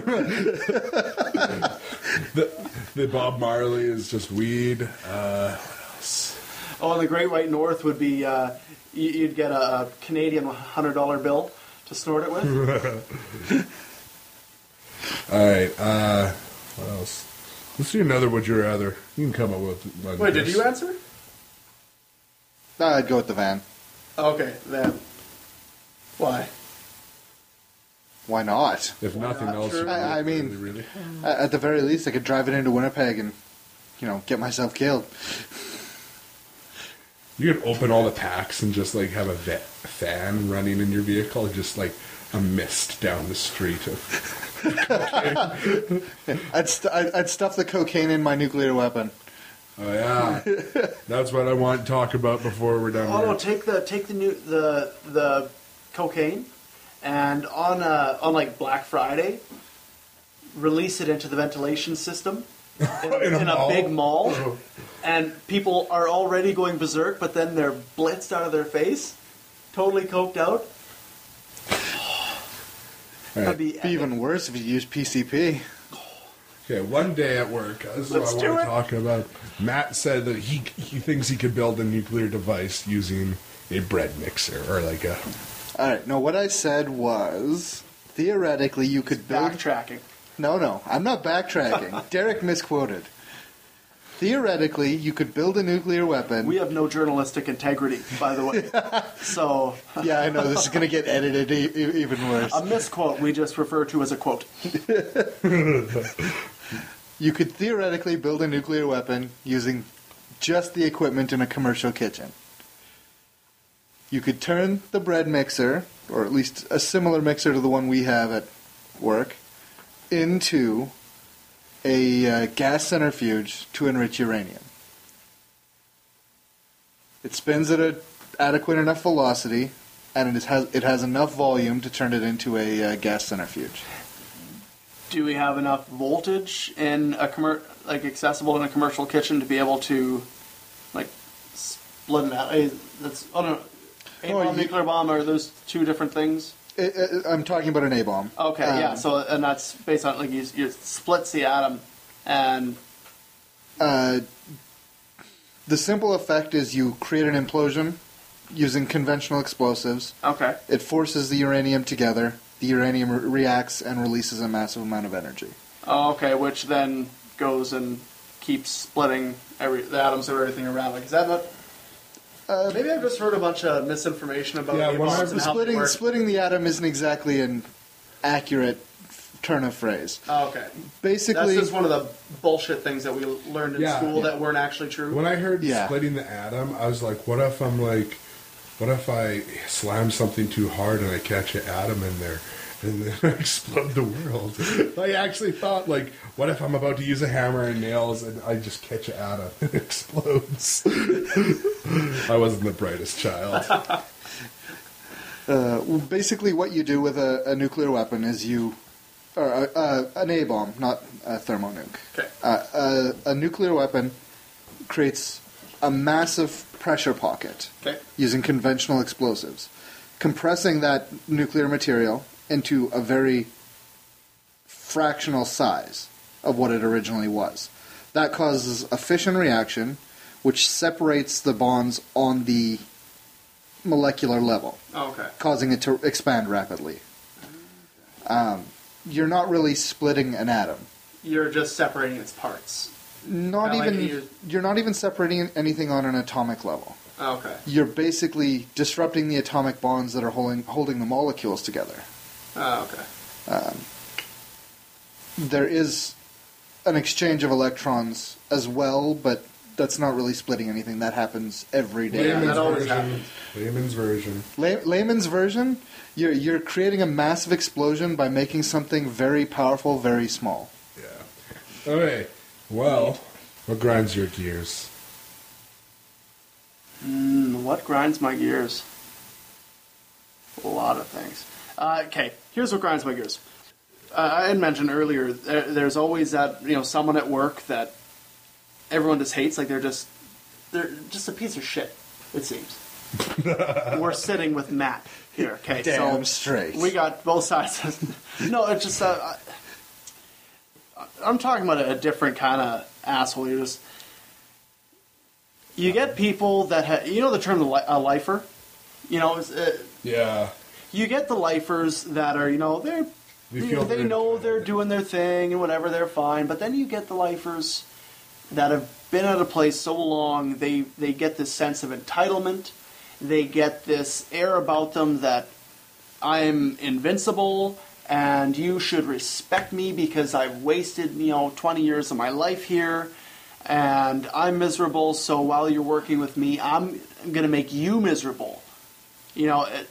the, the Bob Marley is just weed. Uh, what else? Oh, and the Great White North would be uh, you- you'd get a, a Canadian one hundred dollar bill to snort it with. All right. Uh, what else? Let's do another. Would you rather? You can come up with one. Wait, did Chris. you answer? Uh, I'd go with the van. Okay, then. Why? Why not? If nothing not? else, Sure. you I- I really, mean- really. Uh, At the very least, I could drive it into Winnipeg and, you know, get myself killed. You could open all the packs and just like have a vet fan running in your vehicle, just like a mist down the street of. I'd, st- I'd, I'd stuff the cocaine in my nuclear weapon. Oh yeah, that's what I want to talk about before we're done. Oh no, here. take the take the new the the cocaine, and on uh, on like Black Friday, release it into the ventilation system in, In a in a mall? big mall, and people are already going berserk, but then they're blitzed out of their face, totally coked out. All right. That'd be It'd be even worse if you use P C P. Okay, one day at work, this is Let's what I do want it. to talk about. Matt said that he he thinks he could build a nuclear device using a bread mixer or like a. All right. No, what I said was theoretically you could build. Backtracking. No, no, I'm not backtracking. Derek misquoted. Theoretically, you could build a nuclear weapon. We have no journalistic integrity, by the way. So Yeah, I know this is going to get edited e- e- even worse. a misquote we just refer to as a quote. You could theoretically build a nuclear weapon using just the equipment in a commercial kitchen. You could turn the bread mixer, or at least a similar mixer to the one we have at work, into a uh, gas centrifuge to enrich uranium. It spins at an adequate enough velocity, and it has it has enough volume to turn it into a uh, gas centrifuge. Do we have enough voltage in a commer- like accessible in a commercial kitchen to be able to like split it out? Eh, That's oh no, A Oh, bomb, you- nuclear bomb are those two different things? I- I- I'm talking about an A-bomb. Okay, Um, yeah. So and that's based on like you, you splits the atom, and Uh, the simple effect is you create an implosion using conventional explosives. okay, It forces the uranium together. The uranium re- reacts and releases a massive amount of energy. oh, okay, which then goes and keeps splitting every the atoms of everything around. Like, is that not? Uh, Maybe I've just heard a bunch of misinformation about Yeah, A when I bombs and how they splitting work. splitting the atom isn't exactly an accurate f- turn of phrase. Oh, okay. Basically, That's just one of the bullshit things that we learned in Yeah. school Yeah. that weren't actually true. When I heard Yeah. splitting the atom, I was like, what if I'm like, what if I slam something too hard and I catch an atom in there and then I explode the world? I actually thought, like, what if I'm about to use a hammer and nails and I just catch an atom and it explodes? I wasn't the brightest child. uh, well, basically what you do with a, a nuclear weapon is you, or uh, uh, an A-bomb, not a thermonuke. Okay. Uh, a, a nuclear weapon creates a massive pressure pocket Okay. using conventional explosives, compressing that nuclear material into a very fractional size of what it originally was. That causes a fission reaction, which separates the bonds on the molecular level, Oh, okay. causing it to expand rapidly. Um, you're not really splitting an atom. You're just separating its parts. Not Kinda like even you- you're not even separating anything on an atomic level. Oh, okay. You're basically disrupting the atomic bonds that are holding holding the molecules together. Oh, okay. There is an exchange of electrons as well, but that's not really splitting anything. That happens every day. Yeah, Layman's that always version. happens. Layman's version. Lay- layman's version, you're you're creating a massive explosion by making something very powerful very small. Yeah. Okay. Well, what grinds your gears? Mm, what grinds my gears? A lot of things. Uh, okay, here's what grinds my gears. Uh, I had mentioned earlier, there, there's always that, you know, someone at work that everyone just hates. Like, they're just, they're just a piece of shit, it seems. We're sitting with Matt here, okay? Damn so straight. We got both sides. No, it's just, uh, I, I'm talking about a, a different kind of asshole. You just, you get people that, ha- you know the term the li- a lifer? You know, it's, uh, Yeah. you get the lifers that are, you know, they're, You they, feel they they're- know they're doing their thing and whatever, they're fine. But then you get the lifers that have been at a place so long, they, they get this sense of entitlement. They get this air about them that I'm invincible and you should respect me because I've wasted, you know, twenty years of my life here and I'm miserable, so while you're working with me, I'm going to make you miserable. You know, it,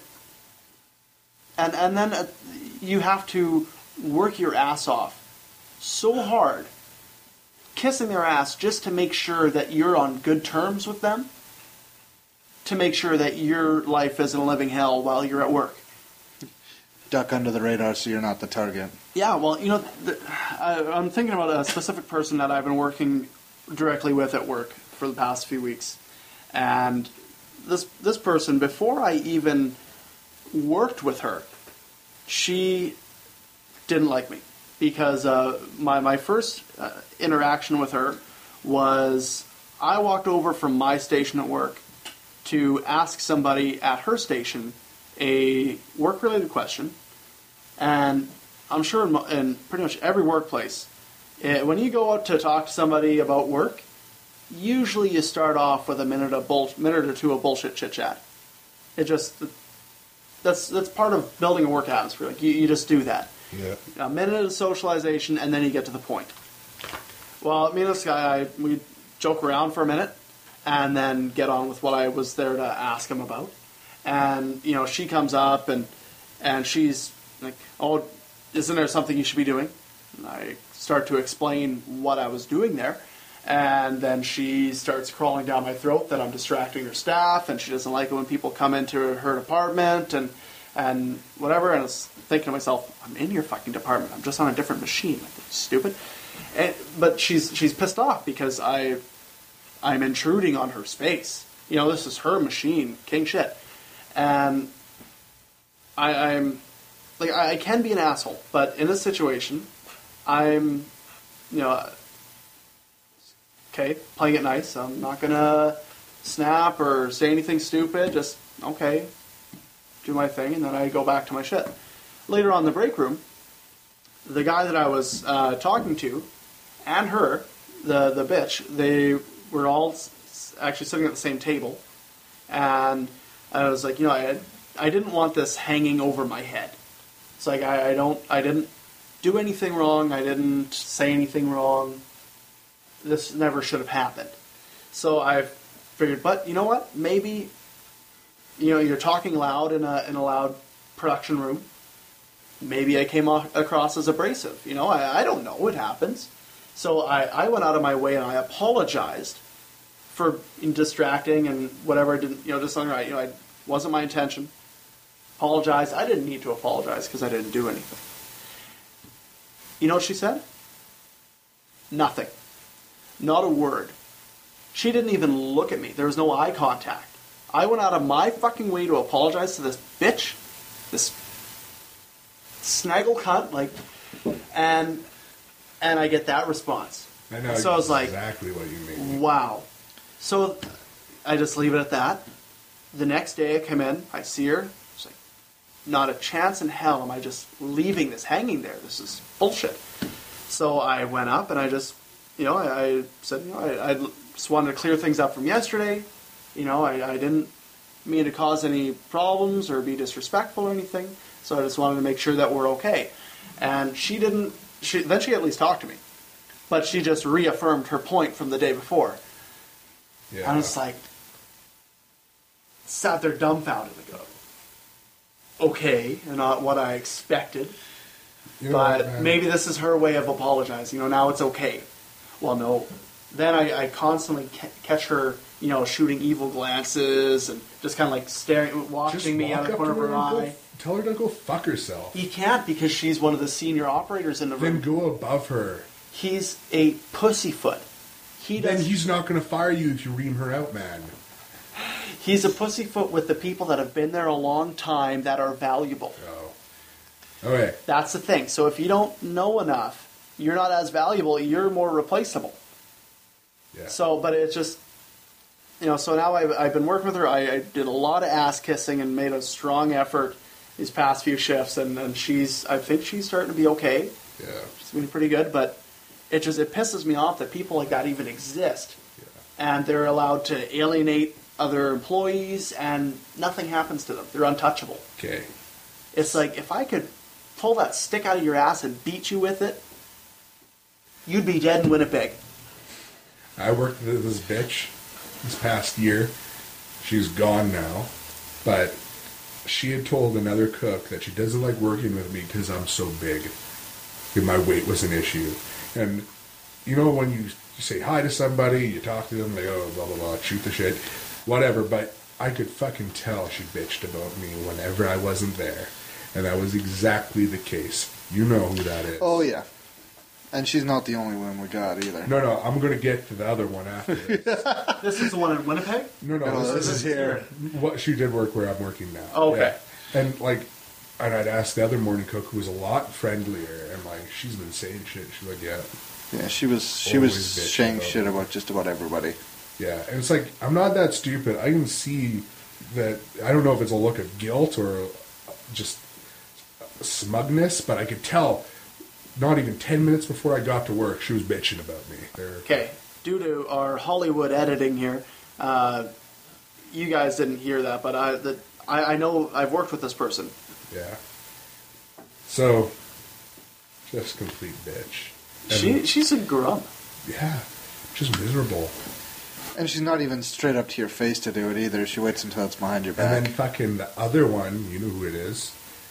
and and then uh, you have to work your ass off so hard, kissing their ass just to make sure that you're on good terms with them, to make sure that your life isn't a living hell while you're at work. Duck under the radar so you're not the target. Yeah, well, you know, the, I, I'm thinking about a specific person that I've been working directly with at work for the past few weeks. And this this person, before I even worked with her, she didn't like me. Because uh, my, my first uh, interaction with her was I walked over from my station at work to ask somebody at her station a work-related question. And I'm sure in, mo- in pretty much every workplace, eh, when you go out to talk to somebody about work, usually you start off with a minute of bull, minute or two of bullshit chit-chat. It just, that's that's part of building a work atmosphere. Like, you, you just do that. Yeah. A minute of socialization, and then you get to the point. Well, me and this guy, I, we joke around for a minute, and then get on with what I was there to ask him about. And, you know, she comes up, and and she's like, oh, isn't there something you should be doing? And I start to explain what I was doing there. And then she starts crawling down my throat that I'm distracting her staff, and she doesn't like it when people come into her department, and and whatever. And I was thinking to myself, I'm in your fucking department. I'm just on a different machine. Like, stupid. And, but she's she's pissed off because I I'm intruding on her space. You know, this is her machine, king shit. And I, I'm like I, I can be an asshole, but in this situation, I'm you know. Okay, playing it nice. I'm not gonna snap or say anything stupid. Just, okay, do my thing, and then I go back to my shit. Later on in the break room, the guy that I was uh, talking to, and her, the the bitch, they were all s- actually sitting at the same table, and I was like, you know, I I didn't want this hanging over my head. It's like I, I don't, I didn't do anything wrong. I didn't say anything wrong. This never should have happened. So I figured, but you know what? Maybe, you know, you're talking loud in a in a loud production room. Maybe I came off, across as abrasive. You know, I, I don't know. It happens. So I, I went out of my way and I apologized for distracting and whatever. I didn't, you know, just something right. You know, it wasn't my intention. Apologized. I didn't need to apologize because I didn't do anything. You know what she said? Nothing. Not a word. She didn't even look at me. There was no eye contact. I went out of my fucking way to apologize to this bitch, this snaggle cunt, like, and and I get that response. I know So I was like, exactly what you mean. wow. So I just leave it at that. The next day I come in, I see her. It's like, not a chance in hell am I just leaving this hanging there. This is bullshit. So I went up and I just, you know, I, I said, you know, I, I just wanted to clear things up from yesterday. You know, I, I didn't mean to cause any problems or be disrespectful or anything. So I just wanted to make sure that we're okay. And she didn't, she, then she at least talked to me. But she just reaffirmed her point from the day before. Yeah. I was like, sat there dumbfounded. Like, oh, okay, and not what I expected. You know what, But man? maybe this is her way of apologizing. You know, now it's okay. Well, no. Then I, I constantly ca- catch her you know, shooting evil glances and just kind of like staring, watching Just me out walk of the up corner to of her her and go- eye. Tell her to go fuck herself. He can't because she's one of the senior operators in the Then room. go above her. He's a pussyfoot. He Then does. he's not going to fire you if you ream her out, man. He's a pussyfoot with the people that have been there a long time that are valuable. Oh. Okay. That's the thing. So if you don't know enough, you're not as valuable. You're more replaceable. Yeah. So, but it's just, you know. So now I've, I've been working with her. I, I did a lot of ass kissing and made a strong effort these past few shifts, and, and she's. I think she's starting to be okay. Yeah. She's been pretty good, but it just it pisses me off that people like that even exist, Yeah. and they're allowed to alienate other employees, and nothing happens to them. They're untouchable. Okay. It's like, if I could pull that stick out of your ass and beat you with it, you'd be dead in Winnipeg. I worked with this bitch this past year. She's gone now. But she had told another cook that she doesn't like working with me because I'm so big. And my weight was an issue. And, you know, when you, you say hi to somebody, you talk to them, they go, blah, blah, blah, shoot the shit, whatever. But I could fucking tell she bitched about me whenever I wasn't there. And that was exactly the case. You know who that is. Oh, yeah. And she's not the only one we got either. No, no, I'm going to get to the other one after this. This is the one in Winnipeg? No, no, No, this, this is here. What she did work where I'm working now. Oh, okay. Yeah. And like, and I'd asked the other morning cook who was a lot friendlier, and like, she's been saying shit. She's like, yeah, Yeah, she was she was Always bitch saying about shit it. about just about everybody. yeah. And it's like, I'm not that stupid. I can see that. I don't know if it's a look of guilt or just smugness, but I could tell. Not even ten minutes before I got to work, she was bitching about me. They're- Okay. Due to our Hollywood editing here, uh, you guys didn't hear that, but I, the, I, I know I've worked with this person. Yeah. So, just complete bitch. And- She She's a grump. Yeah, just miserable. And she's not even straight up to your face to do it either. She waits until it's behind your And back. then fucking the other one, you know who it is.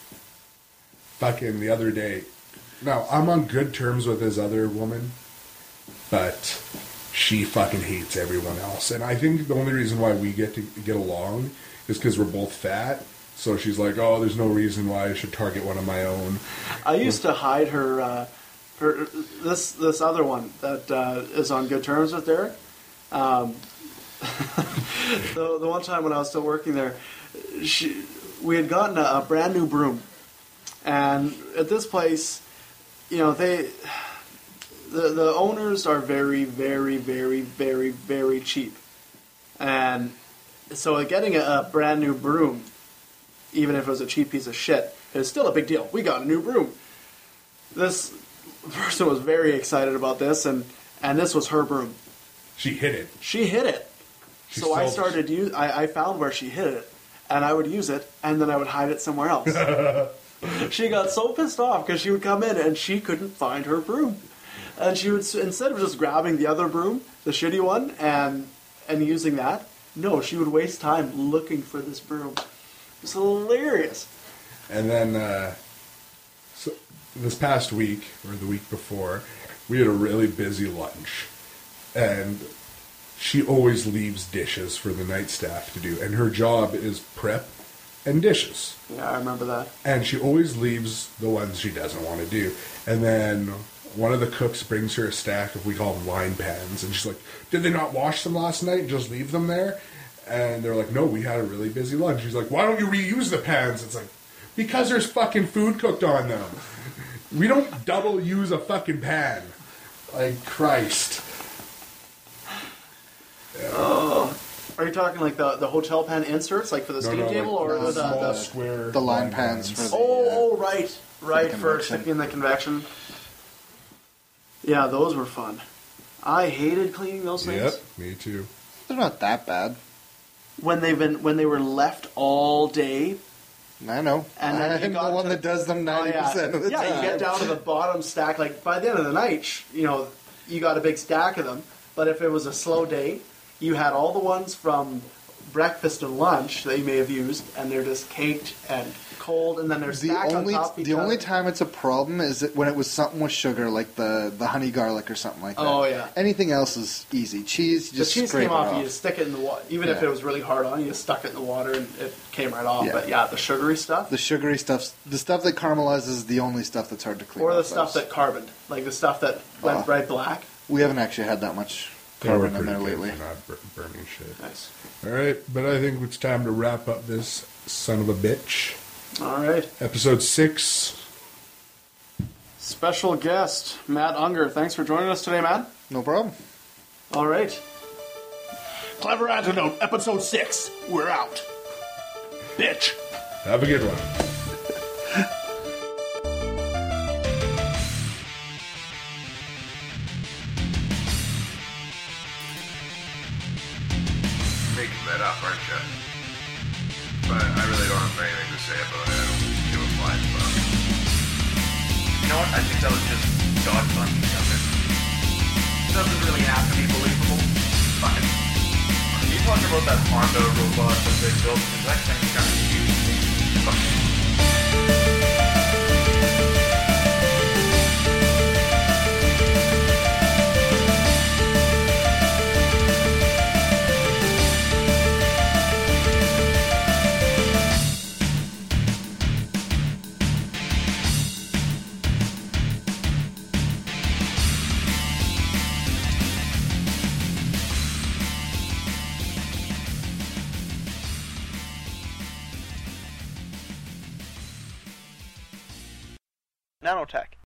Fucking the other day. Now, I'm on good terms with this other woman, but she fucking hates everyone else. And I think the only reason why we get to get along is because we're both fat. So she's like, oh, there's no reason why I should target one of my own. I used to hide her, uh, her this this other one that uh, is on good terms with Derek. Um, the, the one time when I was still working there, she, we had gotten a, a brand new broom. And at this place, you know, they, the, the owners are very, very, very, very, very cheap. And so getting a, a brand new broom, even if it was a cheap piece of shit, is still a big deal. We got a new broom. This person was very excited about this, and, and this was her broom. She hit it. She hid it. She so I sold- started use. I, I found where she hid it, and I would use it, and then I would hide it somewhere else. She got so pissed off because she would come in and she couldn't find her broom, and she would, instead of just grabbing the other broom, the shitty one, and and using that, no, she would waste time looking for this broom. It was hilarious. And then uh, so this past week, or the week before, we had a really busy lunch. And she always leaves dishes for the night staff to do. And her job is prep and dishes. Yeah, I remember that. And she always leaves the ones she doesn't want to do. And then one of the cooks brings her a stack of, we call them line pans. And she's like, did they not wash them last night and just leave them there? And they're like, no, we had a really busy lunch. She's like, why don't you reuse the pans? It's like, because there's fucking food cooked on them. We don't double use a fucking pan. Like, Christ. Are you talking like the, the hotel pan inserts, like for the No, steam no, table, like or the the, small the, square the line pans for the- Oh, Yeah. oh, right, right, the for convection. sticking in the convection. Yeah, those were fun. I hated cleaning those things Yep, me too. They're not that bad. when they've been when they were left all day. I know. And then you I'm got the one to- that does them Oh, ninety yeah, percent of the yeah, time. you get down to the bottom stack. Like by the end of the night, sh- you know, you got a big stack of them. But if it was a slow day, you had all the ones from breakfast and lunch that you may have used, and they're just caked and cold, and then they're The stacked only on top of each the only other. time it's a problem is it when it was something with sugar, like the, the honey garlic or something like that. Oh, yeah. Anything else is easy. Cheese, you The just cheese scrape came it off, off. you just stick it in the water. Even if Yeah. it was really hard on, you just stuck it in the water and it came right off. Yeah. But yeah, the sugary stuff, The sugary stuff, the stuff that caramelizes is the only stuff that's hard to clean. or the off stuff those. that carboned, like the stuff that went Oh. bright black. We haven't actually had that much Yeah, we're carbon in there pretty good lately. for not bur- burning shit. Nice. All right, but I think it's time to wrap up this son of a bitch. All right. Episode six. Special guest, Matt Unger. Thanks for joining us today, Matt. No problem. All right. Clever Antidote, episode six. We're out. Bitch. Have a good one. Making that up, aren't you? But I really don't have anything to say about it. I don't give a flying fuck. You know what? I think that was just God bungee jumping. Doesn't really have to be believable. Fucking. Are you talking about that Honda robot that they built? Because that thing's kind of huge. Fucking. Nanotech.